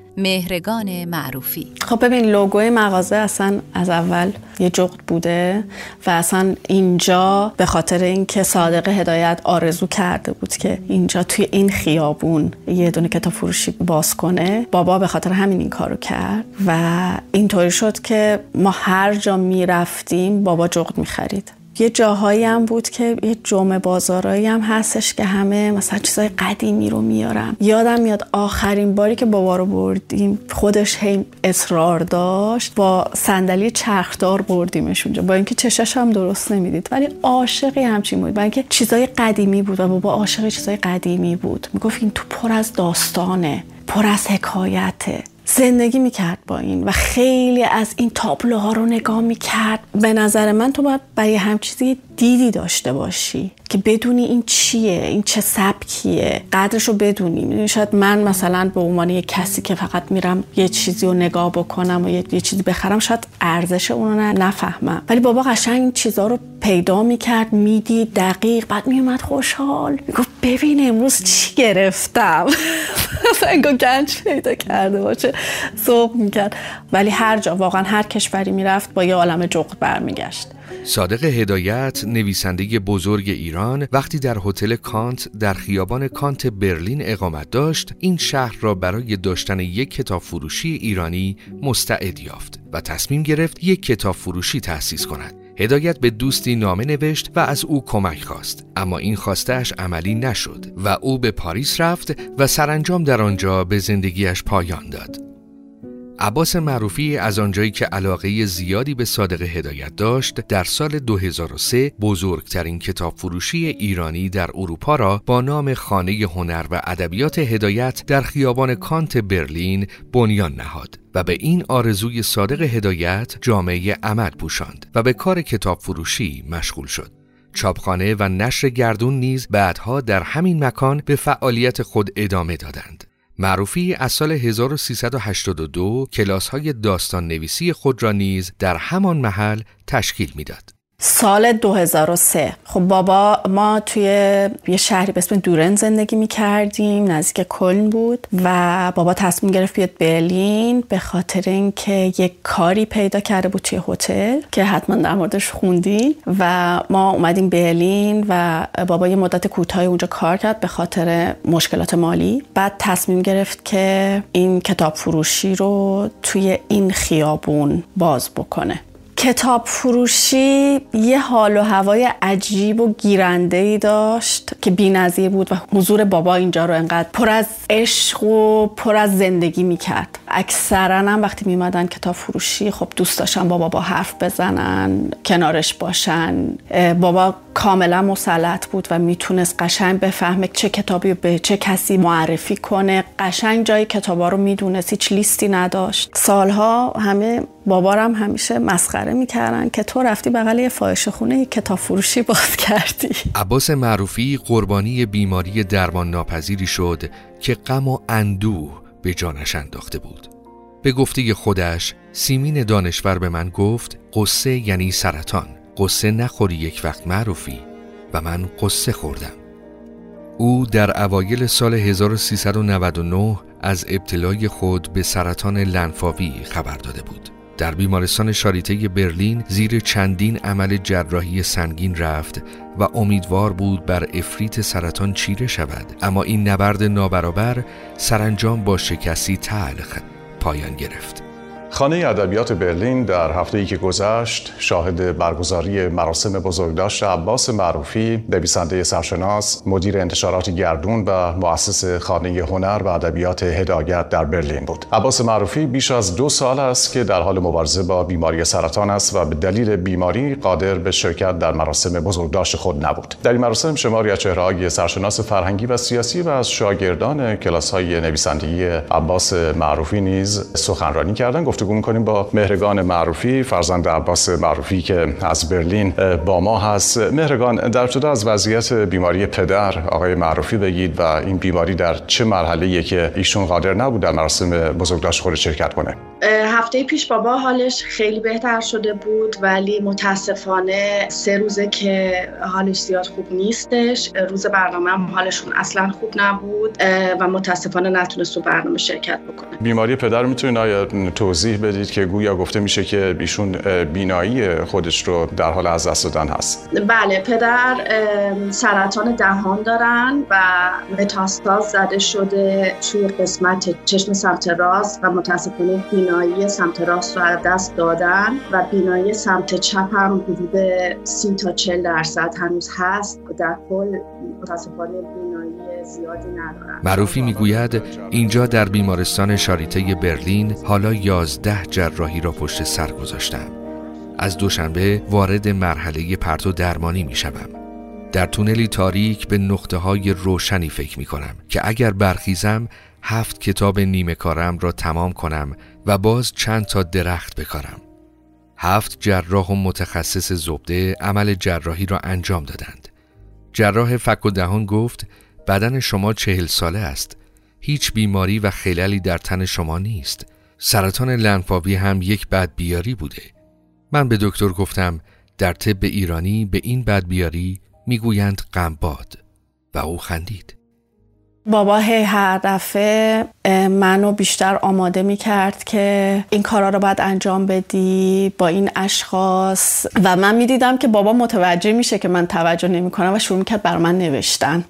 مهرگان معروفی. خب ببین، لوگوی مغازه اصلا از اول یه جغد بوده و اصلا اینجا به خاطر اینکه صادق هدایت آرزو کرده بود که اینجا توی این خیابون یه دونه کتاب فروشی باز کنه، بابا به خاطر همین این کارو کرد و اینطوری شد که ما هر جا میرفتیم بابا جغد میخرید. یه جاهایی هم بود که یه جمعه بازارایی هم هستش که همه مثلا چیزای قدیمی رو میارم. یادم میاد آخرین باری که بابا رو بردیم خودش هی اصرار داشت، با صندلی چرخدار بردیمش اونجا، با اینکه چشاش هم درست نمیدید ولی عاشقی همچین بود، با اینکه چیزای قدیمی بود و بابا عاشق چیزای قدیمی بود. میگفت این تو پر از داستانه، پر از حکایته. زندگی میکرد با این و خیلی از این تابلوها رو نگاه میکرد. به نظر من تو باید برای هم چیزی دیدی داشته باشی که بدونی این چیه، این چه سبکیه، قدرش رو بدونی. میدونی شاید من مثلا به عنوان یک کسی که فقط میرم یه چیزی رو نگاه بکنم و یه چیزی بخرم شاید ارزش اون رو نفهمم، ولی بابا قشنگ این چیزا رو پیدا میکرد، میدید دقیق، بعد میومد خوشحال میگفت ببین امروز چی گرفتم. انگار گنج پیدا کرده باشه، ذوق میکرد. ولی هر جا، واقعا هر کشوری میرفت با یه عالم جغد برمیگشت. صادق هدایت، نویسنده بزرگ ایران، وقتی در هتل کانت در خیابان کانت برلین اقامت داشت، این شهر را برای داشتن یک کتاب فروشی ایرانی مستعد یافت و تصمیم گرفت یک کتاب فروشی تأسیس کند. هدایت به دوستی نامه نوشت و از او کمک خواست، اما این خواستش عملی نشد و او به پاریس رفت و سرانجام در آنجا به زندگیش پایان داد. عباس معروفی از آنجایی که علاقه زیادی به صادق هدایت داشت، در سال 2003 بزرگترین کتاب فروشی ایرانی در اروپا را با نام خانه هنر و ادبیات هدایت در خیابان کانت برلین بنیان نهاد و به این آرزوی صادق هدایت جامعه عمد پوشاند و به کار کتاب فروشی مشغول شد. چاپخانه و نشر گردون نیز بعدها در همین مکان به فعالیت خود ادامه دادند. معروفی از سال 1382 کلاس‌های داستان نویسی خود را نیز در همان محل تشکیل می‌داد. سال 2003 خب بابا، ما توی یه شهری به اسم دورن زندگی می‌کردیم، نزدیک کلن بود و بابا تصمیم گرفت بیاد برلین به خاطر اینکه یک کاری پیدا کرده بود توی هتل که حتما در موردش خوندی و ما اومدیم برلین و بابا یه مدت کوتاهی اونجا کار کرد به خاطر مشکلات مالی. بعد تصمیم گرفت که این کتاب فروشی رو توی این خیابون باز بکنه. کتاب فروشی یه حال و هوای عجیب و گیرنده‌ای داشت که بی‌نظیر بود و حضور بابا اینجا رو انقدر پر از عشق و پر از زندگی میکرد. اکثراً هم وقتی میمدن کتاب فروشی خب دوست داشتن با بابا حرف بزنن، کنارش باشن. بابا کاملا مسلط بود و میتونست قشنگ بفهمه چه کتابی به چه کسی معرفی کنه. قشنگ جای کتابا رو میدونست، هیچ لیستی نداشت. سالها همه بابا هم همیشه مسخره میکردن که تو رفتی بغل یه فاحشه خونه کتاب فروشی باز کردی. عباس معروفی قربانی بیماری درمان ناپذیری شد که غم و اندوه به جانش انداخته بود. به گفته خودش، سیمین دانشور به من گفت قصه یعنی سرطان. قصه نخوری یک وقت معروفی، و من قصه خوردم. او در اوایل سال 1399 از ابتلای خود به سرطان لنفاوی خبر داده بود. در بیمارستان شاریته برلین زیر چندین عمل جراحی سنگین رفت و امیدوار بود بر افریط سرطان چیره شود، اما این نبرد نابرابر سرانجام با شکستی تلخ پایان گرفت. خانه ادبیات برلین در هفته‌ای که گذشت شاهد برگزاری مراسم بزرگداشت عباس معروفی، نویسنده سرشناس، مدیر انتشارات گردون و مؤسس خانه هنر و ادبیات هدایت در برلین بود. عباس معروفی بیش از 2 سال است که در حال مبارزه با بیماری سرطان است و به دلیل بیماری قادر به شرکت در مراسم بزرگداشت خود نبود. در این مراسم شماری از چهره‌های سرشناس فرهنگی و سیاسی و از شاگردان کلاس‌های نویسندگی عباس معروفی نیز سخنرانی کردند. گفتگو می‌کنیم با مهرگان معروفی، فرزند عباس معروفی که از برلین با ما هست. مهرگان، در ابتدا از وضعیت بیماری پدر آقای معروفی بگید و این بیماری در چه مرحله‌ایه که ایشون قادر نبود در مراسم بزرگداشت خودش شرکت کنه؟ هفته پیش بابا حالش خیلی بهتر شده بود، ولی متاسفانه 3 روزه که حالش زیاد خوب نیستش. روز برنامه هم حالشون اصلا خوب نبود و متاسفانه نتونست تو برنامه شرکت بکنه. بیماری پدر میتونید توضیح بدید که گویا گفته میشه که ایشون بینایی خودش رو در حال از دست دادن هست؟ بله، پدر سرطان دهان دارن و متاستاز زده شده توی قسمت چشم سمت راست و متاسفانه بینایی سمت راست رو از دست دادن و بینایی سمت چپ هم حدود 30 تا 40% هنوز هست. در کل متاسفانه بینایی زیادی ندارن. معروفی میگوید اینجا در بیمارستان شاریته برلین حالا 11 جراحی را پشت سر گذاشتم. از دوشنبه وارد مرحله پرتو درمانی میشوم. در تونلی تاریک به نقطه‌های روشنی فکر می‌کنم که اگر برخیزم 7 کتاب نیمه کارم را تمام کنم و باز چند تا درخت بکارم. 7 جراح و متخصص زبده عمل جراحی را انجام دادند. جراح فک و دهان گفت بدن شما 40 ساله است. هیچ بیماری و خللی در تن شما نیست. سرطان لنفاوی هم یک بدبیاری بوده. من به دکتر گفتم در طب ایرانی به این بدبیاری میگویند غمباد و او خندید. بابا هر دفعه منو بیشتر آماده میکرد که این کارا رو باید انجام بدی با این اشخاص و من میدیدم که بابا متوجه میشه که من توجه نمیکنم و شروع میکرد بر من نوشتن.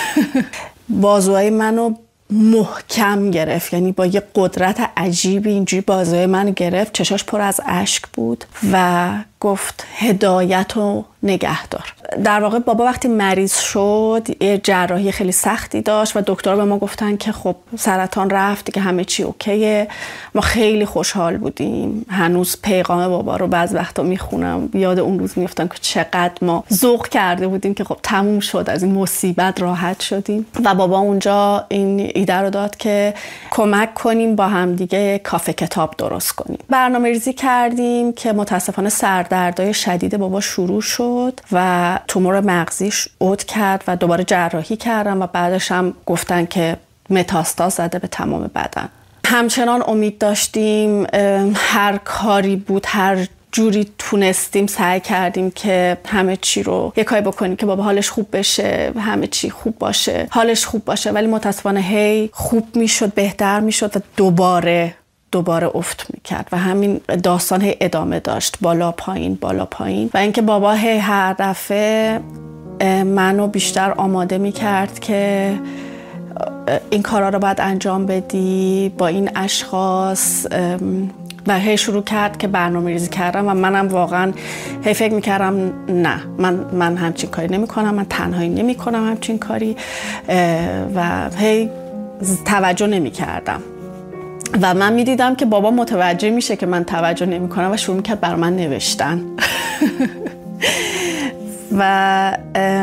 بازوهای منو محکم گرفت، یعنی با یه قدرت عجیبی اینجوری بازوهای من گرفت، چشاش پر از اشک بود و گفت هدایت و نگهدار. در واقع بابا وقتی مریض شد یه جراحی خیلی سختی داشت و دکتر به ما گفتن که خب سرطان رفت دیگه، همه چی اوکیه. ما خیلی خوشحال بودیم. هنوز پیغام بابا رو بعض وقتا میخونم، یاد اون روز میفتم که چقدر ما ذوق کرده بودیم که خب تموم شد، از این مصیبت راحت شدیم. و بابا اونجا این ایده رو داد که کمک کنیم با هم دیگه کافه کتاب درست کنیم. برنامه‌ریزی کردیم که متاسفانه سردردهای شدید بابا شروع شد و تومور مغزیش عود کرد و دوباره جراحی کردم و بعدش هم گفتن که متاستاز زده به تمام بدن. همچنان امید داشتیم، هر کاری بود، هر جوری تونستیم سعی کردیم که همه چی رو یه کاری بکنیم که بابا حالش خوب بشه، همه چی خوب باشه، حالش خوب باشه، ولی متاسفانه هی خوب میشد، بهتر میشد و دوباره افت میکرد و همین داستان هی ادامه داشت، بالا پایین و اینکه بابا هی هر دفعه منو بیشتر آماده میکرد که این کارا رو باید انجام بدی با این اشخاص و هی شروع کرد که برنامه‌ریزی کردم و منم واقعا هی فکر میکردم نه، من همچین کاری نمیکنم، من تنهایی نمیکنم همچین کاری و هی توجه نمیکردم و من میدیدم که بابا متوجه میشه که من توجه نمیکنم و شروع میکرد بر من نوشتن. و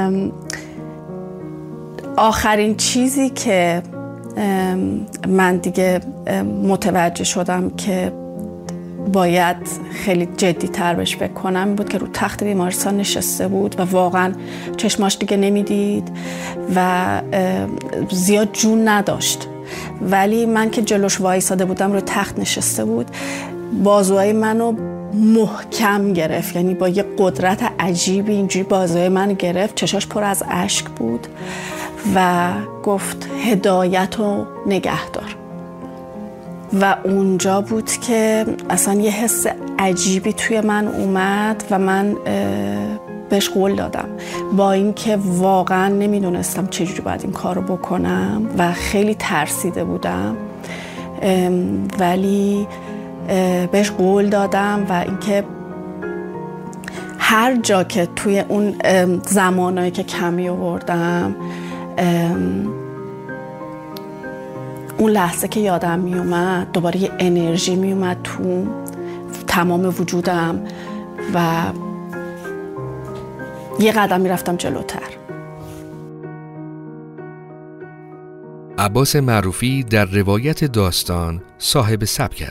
آخرین چیزی که من دیگه متوجه شدم که باید خیلی جدی تر بهش بکنم بود که رو تخت بیمارستان نشسته بود و واقعا چشماش دیگه نمیدید و زیاد جون نداشت، ولی من که جلوش وایساده بودم رو تخت نشسته بود، بازوهای منو محکم گرفت، یعنی با یه قدرت عجیبی اینجوری بازوهای منو گرفت، چشاش پر از اشک بود و گفت هدایت و نگهدار. و اونجا بود که اصلا یه حس عجیبی توی من اومد و من بهش قول دادم، با اینکه واقعا نمیدونستم چجوری باید این کارو بکنم و خیلی ترسیده بودم، ولی بهش قول دادم و اینکه هر جا که توی اون زمانایی که کمی آوردم، اون لحظه که یادم می اومد دوباره یه انرژی می اومد تو تمام وجودم و یه قدم می رفتم جلوتر. عباس معروفی در روایت داستان صاحب سبک است.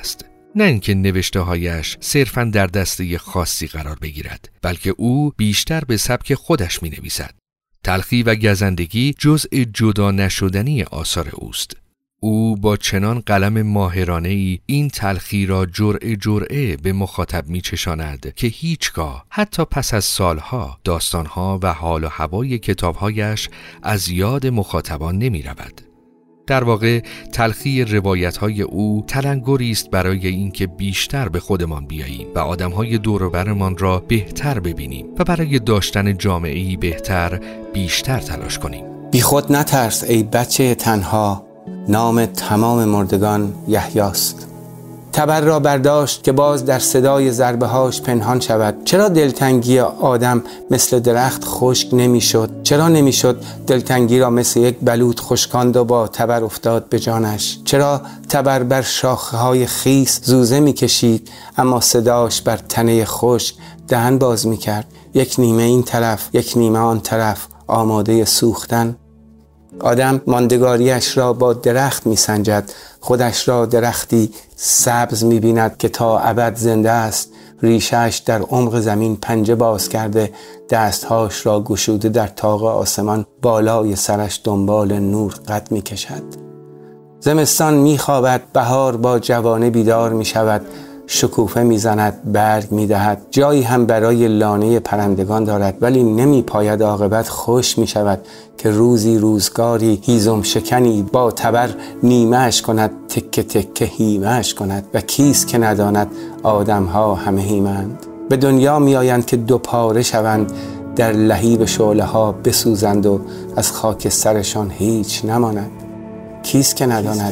نه اینکه نوشته‌هایش صرفاً در دسته خاصی قرار بگیرد، بلکه او بیشتر به سبک خودش می‌نویسد. تلخی و گزندگی جزء جدا نشدنی آثار اوست. او با چنان قلم ماهرانه‌ای این تلخی را جرعه به مخاطب می‌چشاند که هیچگاه، حتی پس از سالها، داستانها و حال و هوای کتاب‌هایش از یاد مخاطبان نمی‌رود. در واقع تلخی روایت‌های او تلنگری است برای اینکه بیشتر به خودمان بیاییم و آدم‌های دور و برمان را بهتر ببینیم و برای داشتن جامعه‌ای بهتر بیشتر تلاش کنیم. بی خود نترس ای بچه تنها، نام تمام مردگان یحیاست. تبر را برداشت که باز در صدای ضربه‌هاش پنهان شود. چرا دلتنگی آدم مثل درخت خشک نمی‌شد؟ چرا نمی‌شد دلتنگی را مثل یک بلوط خشکاند و با تبر افتاد به جانش؟ چرا تبر بر شاخه‌های خیس زوزه می‌کشید اما صداش بر تنه خشک دهن باز می‌کرد؟ یک نیمه این طرف، یک نیمه آن طرف، آماده سوختن. آدم ماندگاریش را با درخت می‌سنجد، خودش را درختی سبز می‌بیند که تا ابد زنده است. ریشش در عمق زمین پنجه باز کرده، دستهاش را گشوده در طاق آسمان، بالای سرش دنبال نور قد می‌کشد. زمستان می‌خوابد، بهار با جوانه بیدار می‌شود، شکوفه میزند، برگ میدهد، جایی هم برای لانه پرندگان دارد، ولی نمیپاید عاقبت خوش میشود که روزی روزگاری هیزم شکنی با تبر نیمه‌اش کند، تکه تکه هیمه‌اش کند و کیست که نداند آدم‌ها همه هیمند. به دنیا میآیند که دو پاره شوند، در لهیب شعله‌ها بسوزند و از خاک سرشان هیچ نماند. کیست که نداند؟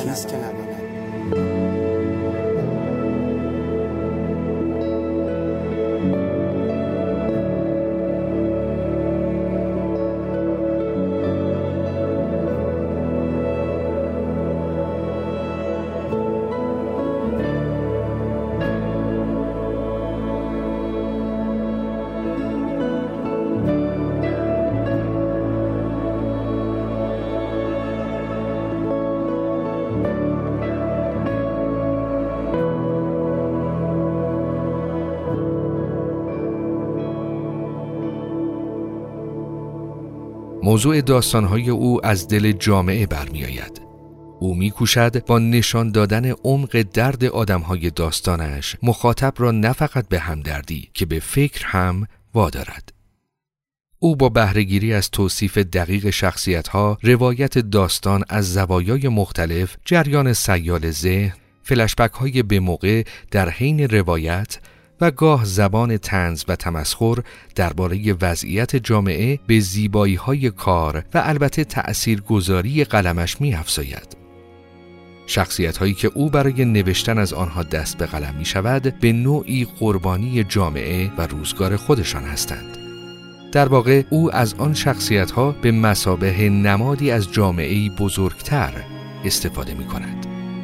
موضوع داستان‌های او از دل جامعه برمی‌آید. او می‌کوشد با نشان دادن عمق درد آدم‌های داستانش مخاطب را نه فقط به همدردی که به فکر هم وادارد. او با بهره‌گیری از توصیف دقیق شخصیت‌ها، روایت داستان از زوایای مختلف، جریان سیال ذهن، فلشبک‌های به موقع در حین روایت و گاه زبان طنز و تمسخر درباره وضعیت جامعه به زیبایی‌های کار و البته تأثیرگذاری قلمش می‌افزاید. شخصیت‌هایی که او برای نوشتن از آنها دست به قلم می‌شود به نوعی قربانی جامعه و روزگار خودشان هستند. در واقع او از آن شخصیت‌ها به مثابه نمادی از جامعه‌ای بزرگتر استفاده می‌کند.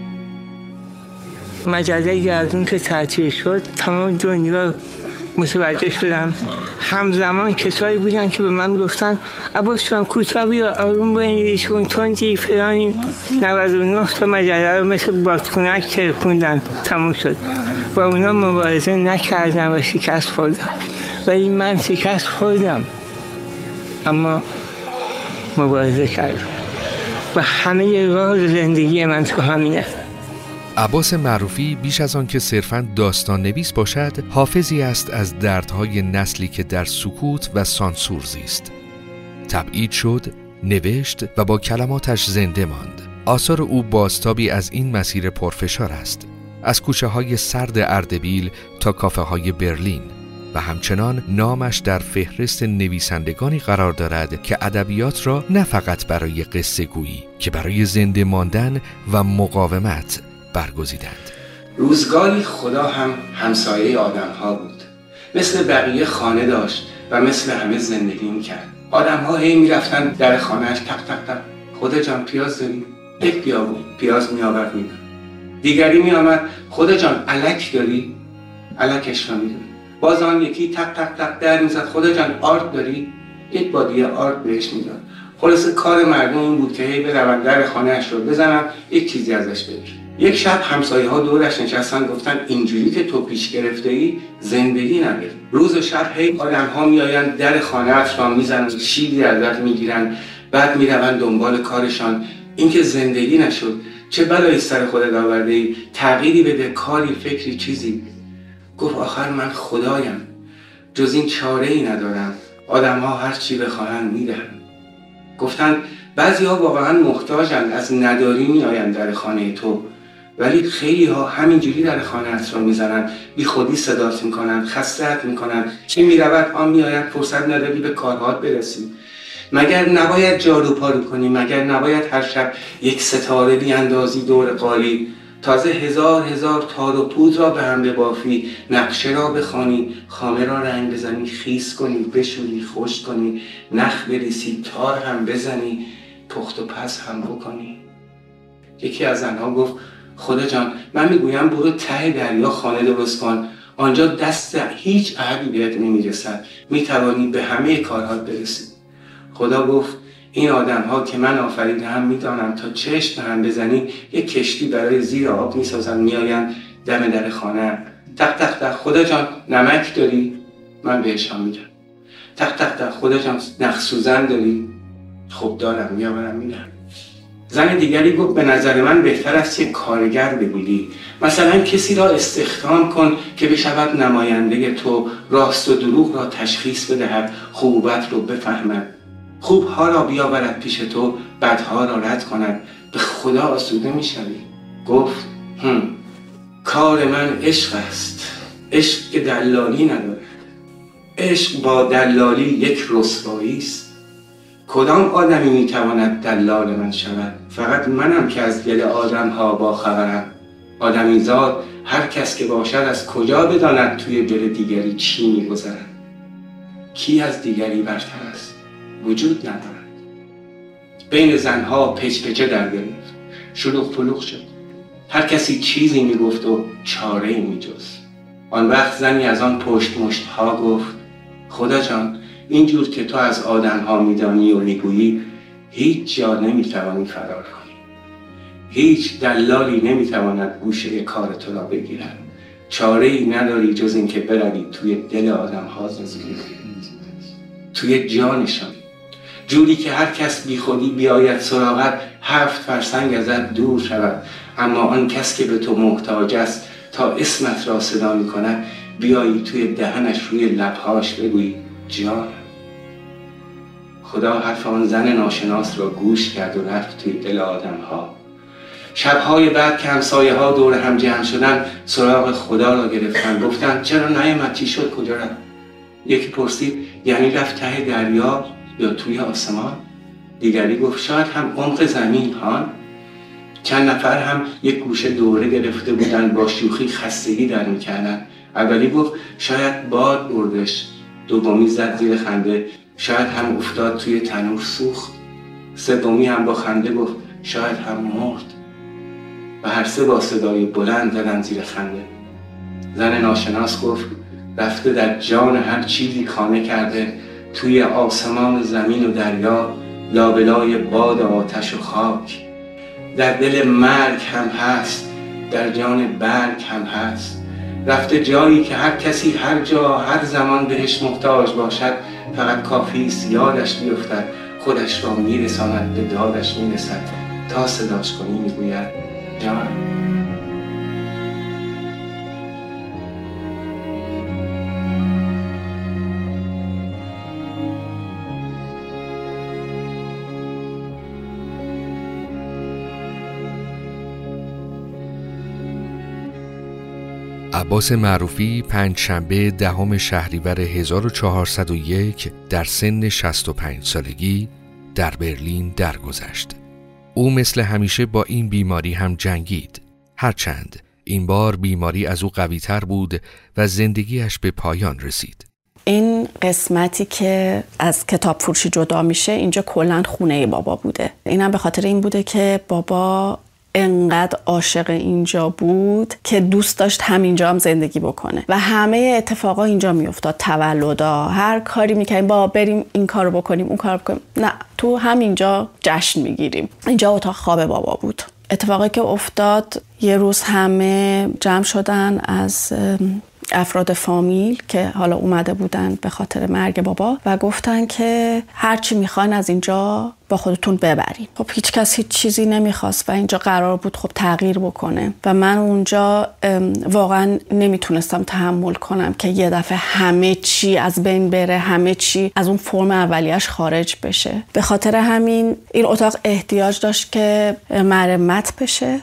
مجله گردون که تعطیل شد تمام دنیا متوجه شدم. همزمان کسایی بودن که به من گفتن عباس جان کوتاه بیا آروم بنویس کن تندی فلانی. 99 تا مجله رو مثل بادکنک ترکوندن، تموم شد. با اونا مبارزه نکردم و شکست خوردم، ولی من شکست خوردم اما مبارزه کردم و همه راز زندگی من تو همینه. عباس معروفی بیش از آن که صرفاً داستان نویس باشد، حافظی است از دردهای نسلی که در سکوت و سانسور زیست. تبعید شد، نوشت و با کلماتش زنده ماند. آثار او بازتابی از این مسیر پرفشار است، از کوچه های سرد اردبیل تا کافه های برلین، و همچنان نامش در فهرست نویسندگانی قرار دارد که ادبیات را نه فقط برای قصه گویی که برای زنده ماندن و مقاومت برگزیدند. روزگاری خدا هم همسایه آدم‌ها بود، مثل بقیه خانه داشت و مثل همه زندگی می‌کرد. آدم‌ها هی می‌رفتن در خانه‌اش تق تق تق، خدا جان پیاز داری؟ یک بیا بود، پیاز می‌آورد می‌داد. دیگری می‌آمد، خدا جان الک داری؟ الکش را می‌داد. باز آن یکی تق تق تق در می‌زد، خدا جان آرد داری؟ یک بادیه آرد بهش می‌داد. خلاص کار مردم این بود که هی برن در خانه‌اش رو بزنن یک چیزی ازش بگیرن. یک شب همسایه‌ها دورش نشستن گفتن اینجوری که تو پیش گرفته‌ای زندگی نداری. روز و شب هی آدم‌ها میآیند در خانه‌اش را میزنن، شیلی ازت میگیرن، بعد میروند دنبال کارشان. اینکه زندگی نشد، چه بلایی سر خودت آورده‌ای؟ تغییری بده، کاری، فکری، چیزی. گفت آخر من خدایم، جز این چاره‌ای ندارم. آدم‌ها هر چی بخواهند میدهند. گفتن بعضی‌ها واقعا محتاجند، از نداری میآیند در خانه تو، ولی خیلی ها همینجوری در خانه‌ات را میزنن، بی خودی صدات میکنن، خسته‌ات میکنن، چه میرود آن میآید، فرصت نداری به کارهات برسی. مگر نباید جارو پارو کنی؟ مگر نباید هر شب یک ستاره بیاندازی دور قالی، تازه هزار تار و پود را به هم ببافی، نقشه را بخوانی، خامه را رنگ بزنی، خیس کنی، بشوری، خشک کنی، نخ بریسی، تار هم بزنی، پخت و پز هم بکنی؟ یکی از زنها گفت خدا جان، من میگویم برو ته دریا خانه درست کن، آنجا دست هیچ عهدی بهت نمیرسد، میتوانی به همه کارهات برسی. خدا گفت این آدم‌ها که من آفریدم میدانم تا چشم هم بزنی یک کشتی برای زیر آب میسازن، میآیند دم در خانه، تق تق تق خدا جان نمک داری؟ من بهشان میگم. تق تق تق خدا جان نخ سوزن داری؟ خب دارم، میآورم میدم. زن دیگری گفت به نظر من بهتر است یک کارگر بگیری، مثلا کسی را استخدام کن که بشود نماینده تو، راست و دروغ را تشخیص بدهد، خوبت رو بفهمد، خوبها را بیاورد پیش تو، بدها را رد کند، به خدا آسوده میشوی. گفت کار من عشق است، عشق که دلالی ندارد، عشق با دلالی یک رسوایی است. کدام آدمی میتواند دلال من شود؟ فقط منم که از دل آدم ها با خبرم. آدمیزاد هر کس که باشد از کجا بداند توی دل دیگری چی میگذرد؟ کی از دیگری برتر است؟ وجود ندارد. بین زنها پچپچه در گرفت، شلوغ پلوغ شد. هر کسی چیزی میگفت و چاره‌ای میجست. آن وقت زنی از آن پشت مشت ها گفت خدا جان، اینجور که تو از آدم ها میدانی و میگویی هیچ جا نمیتوانی فرار کنی. هیچ دلالی نمیتواند گوشه کار تو را بگیرد. چاره‌ای نداری جز این که بروی توی دل آدم ها زندگی کنی، توی جانشان، جوری که هر کس بی خودی بیاید سراغت 7 فرسنگ ازت دور شود، اما آن کس که به تو محتاج است تا اسمت را صدا می کند بیایی توی دهنش روی لبهاش بگویی جان. خدا حرف آن زن ناشناس را گوش کرد و رفت توی دل آدم ها. شبهای بعد که همسایه ها دور هم جمع شدن سراغ خدا را گرفتن، گفتن چرا نیامد، چی شد، کجا رفت؟ یکی پرسید یعنی رفت ته دریا یا توی آسمان؟ دیگری گفت شاید هم عمق زمین ها. چند نفر هم یک گوشه دوره گرفته بودن، با شوخی خستگی در میکردن. اولی گفت شاید باد بردش. دومی زد زیر خنده شاید هم افتاد توی تنور سوخت. سومی هم با خنده گفت شاید هم مرد. و هر سه با صدای بلند زدن زیر خنده. زن ناشناس گفت رفته در جان هر چیزی خانه کرده، توی آسمان و زمین و دریا، لابلای باد و آتش و خاک. در دل مرگ هم هست، در جان برگ هم هست. رفته جایی که هر کسی هر جا هر زمان بهش محتاج باشد، فقط کافی است یادش بیفتد، خودش را میرساند، به دادش میرسد، تا صداش کنی میگوید جان. عباس معروفی پنجشنبه 10 شهریور 1401 در سن 65 سالگی در برلین درگذشت. او مثل همیشه با این بیماری هم جنگید، هرچند این بار بیماری از او قوی‌تر بود و زندگیش به پایان رسید. این قسمتی که از کتاب فروشی جدا میشه اینجا کلاً خونه بابا بوده. اینم به خاطر این بوده که بابا انقدر عاشق اینجا بود که دوست داشت همینجا هم زندگی بکنه و همه اتفاقا اینجا میافتاد. تولدا، هر کاری میکنیم، با بریم این کارو بکنیم اون کارو بکنیم، نه تو همینجا جشن میگیریم. اینجا اتاق خواب بابا بود. اتفاقی که افتاد یه روز همه جمع شدن از افراد فامیل که حالا اومده بودن به خاطر مرگ بابا و گفتن که هر چی میخواین از اینجا با خودتون ببرین. خب هیچ کس هیچ چیزی نمیخواست و اینجا قرار بود خب تغییر بکنه و من اونجا واقعا نمیتونستم تحمل کنم که یه دفعه همه چی از بین بره، همه چی از اون فرم اولیش خارج بشه. به خاطر همین این اتاق احتیاج داشت که مرمت بشه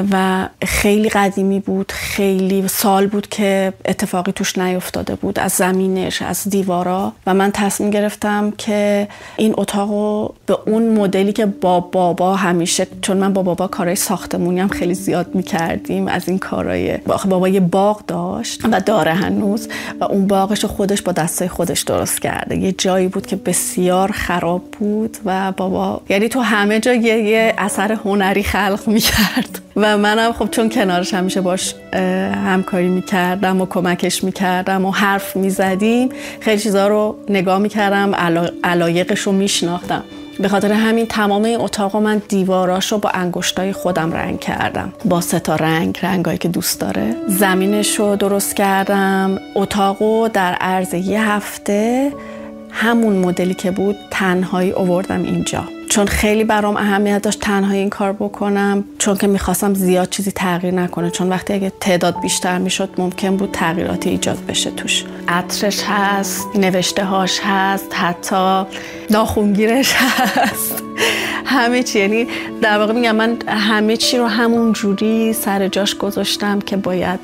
و خیلی قدیمی بود، خیلی سال بود که اتفاقی توش نیفتاده بود، از زمینش، از دیوارا، و من تصمیم گرفتم که این اتاقو به اون مدلی که با بابا همیشه، چون من با بابا کارهای ساختمونی هم خیلی زیاد میکردیم، از این کارهای بابا یه باغ داشت و داره هنوز و اون باغش رو خودش با دستای خودش درست کرده. یه جایی بود که بسیار خراب بود و بابا یعنی تو همه جا یه اثر هنری خلق میکرد و منم خب چون کنارش همیشه باش همکاری میکردم و کمکش میکردم و حرف میزدیم، خیلی چیزا رو نگاه میکردم، علایقش رو میشناختم. به خاطر همین تمام این اتاق من دیواراش رو با انگشتای خودم رنگ کردم، با 3 رنگایی که دوست داره. زمینش رو درست کردم. اتاقو در عرض 1 هفته همون مدلی که بود تنهایی آوردم اینجا، چون خیلی برام اهمیت داشت تنهایی این کار بکنم، چون که میخواستم زیاد چیزی تغییر نکنه، چون وقتی اگه تعداد بیشتر میشد ممکن بود تغییراتی ایجاد بشه توش. عطرش هست، نوشته هاش هست، حتی ناخونگیرش هست، همه چی. یعنی در واقع میگم من همه چی رو همون جوری سر جاش گذاشتم که باید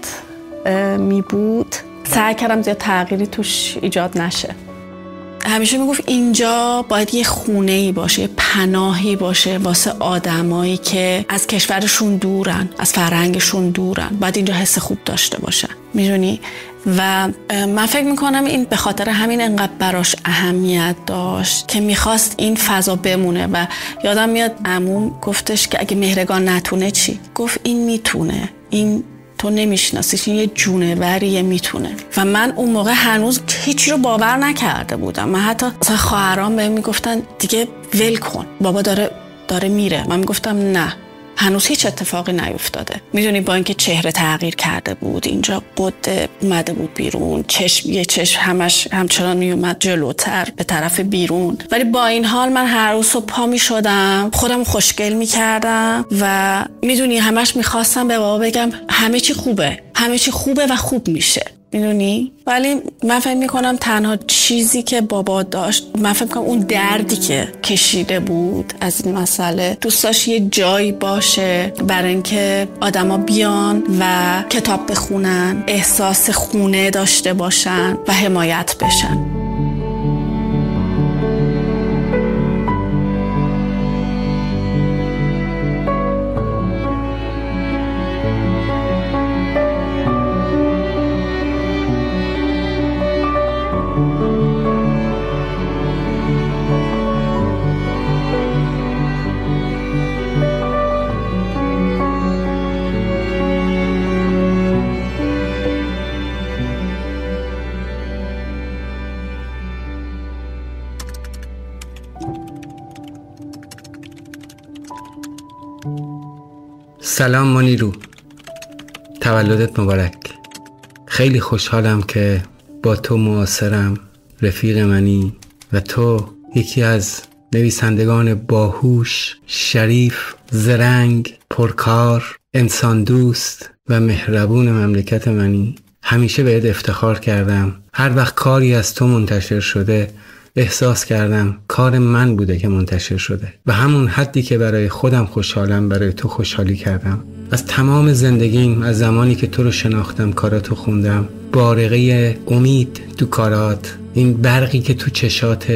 میبود. سعی کردم زیاد تغییری توش ایجاد نشه. همیشه میگفت اینجا باید یه خونه‌ای باشه، یه پناهی باشه واسه آدمایی که از کشورشون دورن، از فرهنگشون دورن، باید اینجا حس خوب داشته باشن، میدونی؟ و من فکر میکنم این به خاطر همین انقدر براش اهمیت داشت که میخواست این فضا بمونه. و یادم میاد عموم گفتش که اگه مهرگان نتونه چی؟ گفت این میتونه، این تو نمیشناسیش، این یه جونوریه، میتونه. و من اون موقع هنوز هیچی رو باور نکرده بودم. من حتی مثلا خواهرام بهم میگفتن دیگه ول کن، بابا داره میره. من میگفتم نه، هنوز هیچ اتفاقی نیفتاده. میدونی با اینکه چهره تغییر کرده بود، اینجا قد اومده بود بیرون، یه چشم همش همچنان میومد جلوتر به طرف بیرون، ولی با این حال من هر روز صبح پا میشدم، خودم خوشگل میکردم و میدونی همش میخواستم به بابا بگم همه چی خوبه، همه چی خوبه و خوب میشه، میدونی؟ ولی من فکر میکنم تنها چیزی که بابا داشت، من فکر میکنم اون دردی که کشیده بود از این مسئله، دوست داشت یه جایی باشه برای اینکه آدما بیان و کتاب بخونن، احساس خونه داشته باشن و حمایت بشن. سلام منیرو، تولدت مبارک. خیلی خوشحالم که با تو معاصرم، رفیق منی و تو یکی از نویسندگان باهوش، شریف، زرنگ، پرکار، انسان دوست و مهربون مملکت منی. همیشه بهت افتخار کردم. هر وقت کاری از تو منتشر شده احساس کردم کار من بوده که منتشر شده و همون حدی که برای خودم خوشحالم برای تو خوشحالی کردم. از تمام زندگیم، از زمانی که تو رو شناختم، کاراتو خوندم، بارقه امید تو کارات، این برقی که تو چشاته،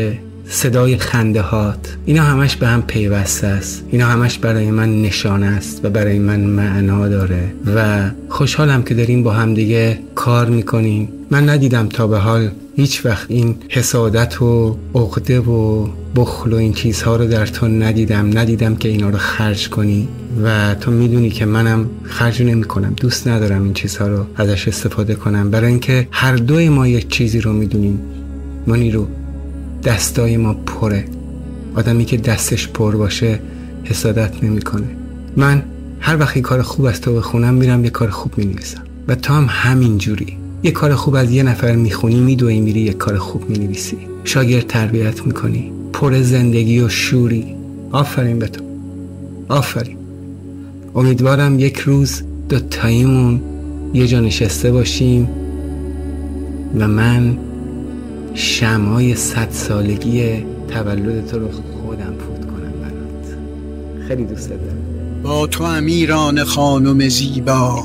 صدای خنده هات، اینا همش به هم پیوسته است. اینا همش برای من نشانه است و برای من معنا داره و خوشحالم که داریم با هم دیگه کار میکنیم. من ندیدم تا به حال هیچ وقت این حسادت و عقده و بخل و این چیزها رو در تو ندیدم که اینا رو خرج کنی و تو میدونی که منم خرج نمی کنم. دوست ندارم این چیزها رو ازش استفاده کنم، برای اینکه هر دوی ما یک چیزی رو میدونیم. منیرو، دستای ما پره. آدمی که دستش پر باشه حسادت نمی کنه. من هر وقت یه کار خوب از تو بخونم میرم یه کار خوب مینویسم و تو هم همین جوری. یه کار خوب از یه نفر میخونی، میدوی میری یه کار خوب مینویسی، شاگرد تربیت میکنی، پر زندگی و شوری. آفرین به تو، آفرین. امیدوارم یک روز دوتاییمون یه جا نشسته باشیم و من شمعای 100 سالگی تولد تو رو خودم فوت کنم برات. خیلی دوست دارم. با تو امیران خانم زیبا،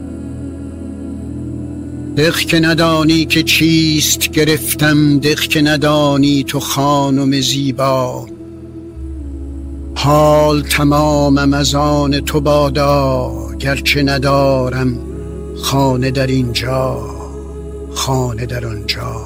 دق که ندانی که چیست گرفتم، دق که ندانی تو خانم زیبا. حال تمامم از آن تو بادا، گرچه ندارم خانه در اینجا، خانه در آنجا.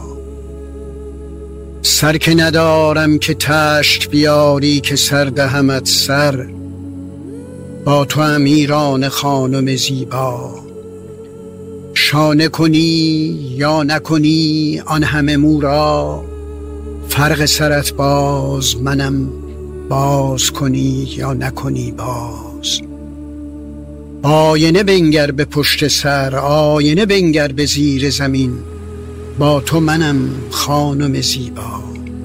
سر که ندارم که تشت بیاری، که سر دهمت سر با تو امیران خانم زیبا. شانه کنی یا نکنی آن همه مورا، فرق سرت باز منم باز کنی یا نکنی باز. آینه بنگر به پشت سر، آینه بنگر به زیر زمین، با تو منم خانم زیبا.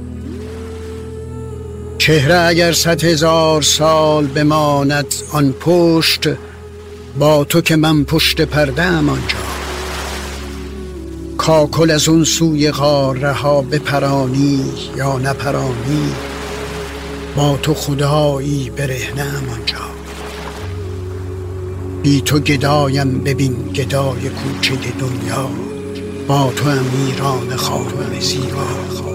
چهره اگر 100,000 سال بماند آن پشت، با تو که من پشت پرده ام آنجا. کاکل از اون سوی غاره ها بپرانی یا نپرانی، با تو خدایی برهنه ام آنجا. بی تو گدایم ببین گدای کوچه دنیا، با تو امیران خانم زیبا.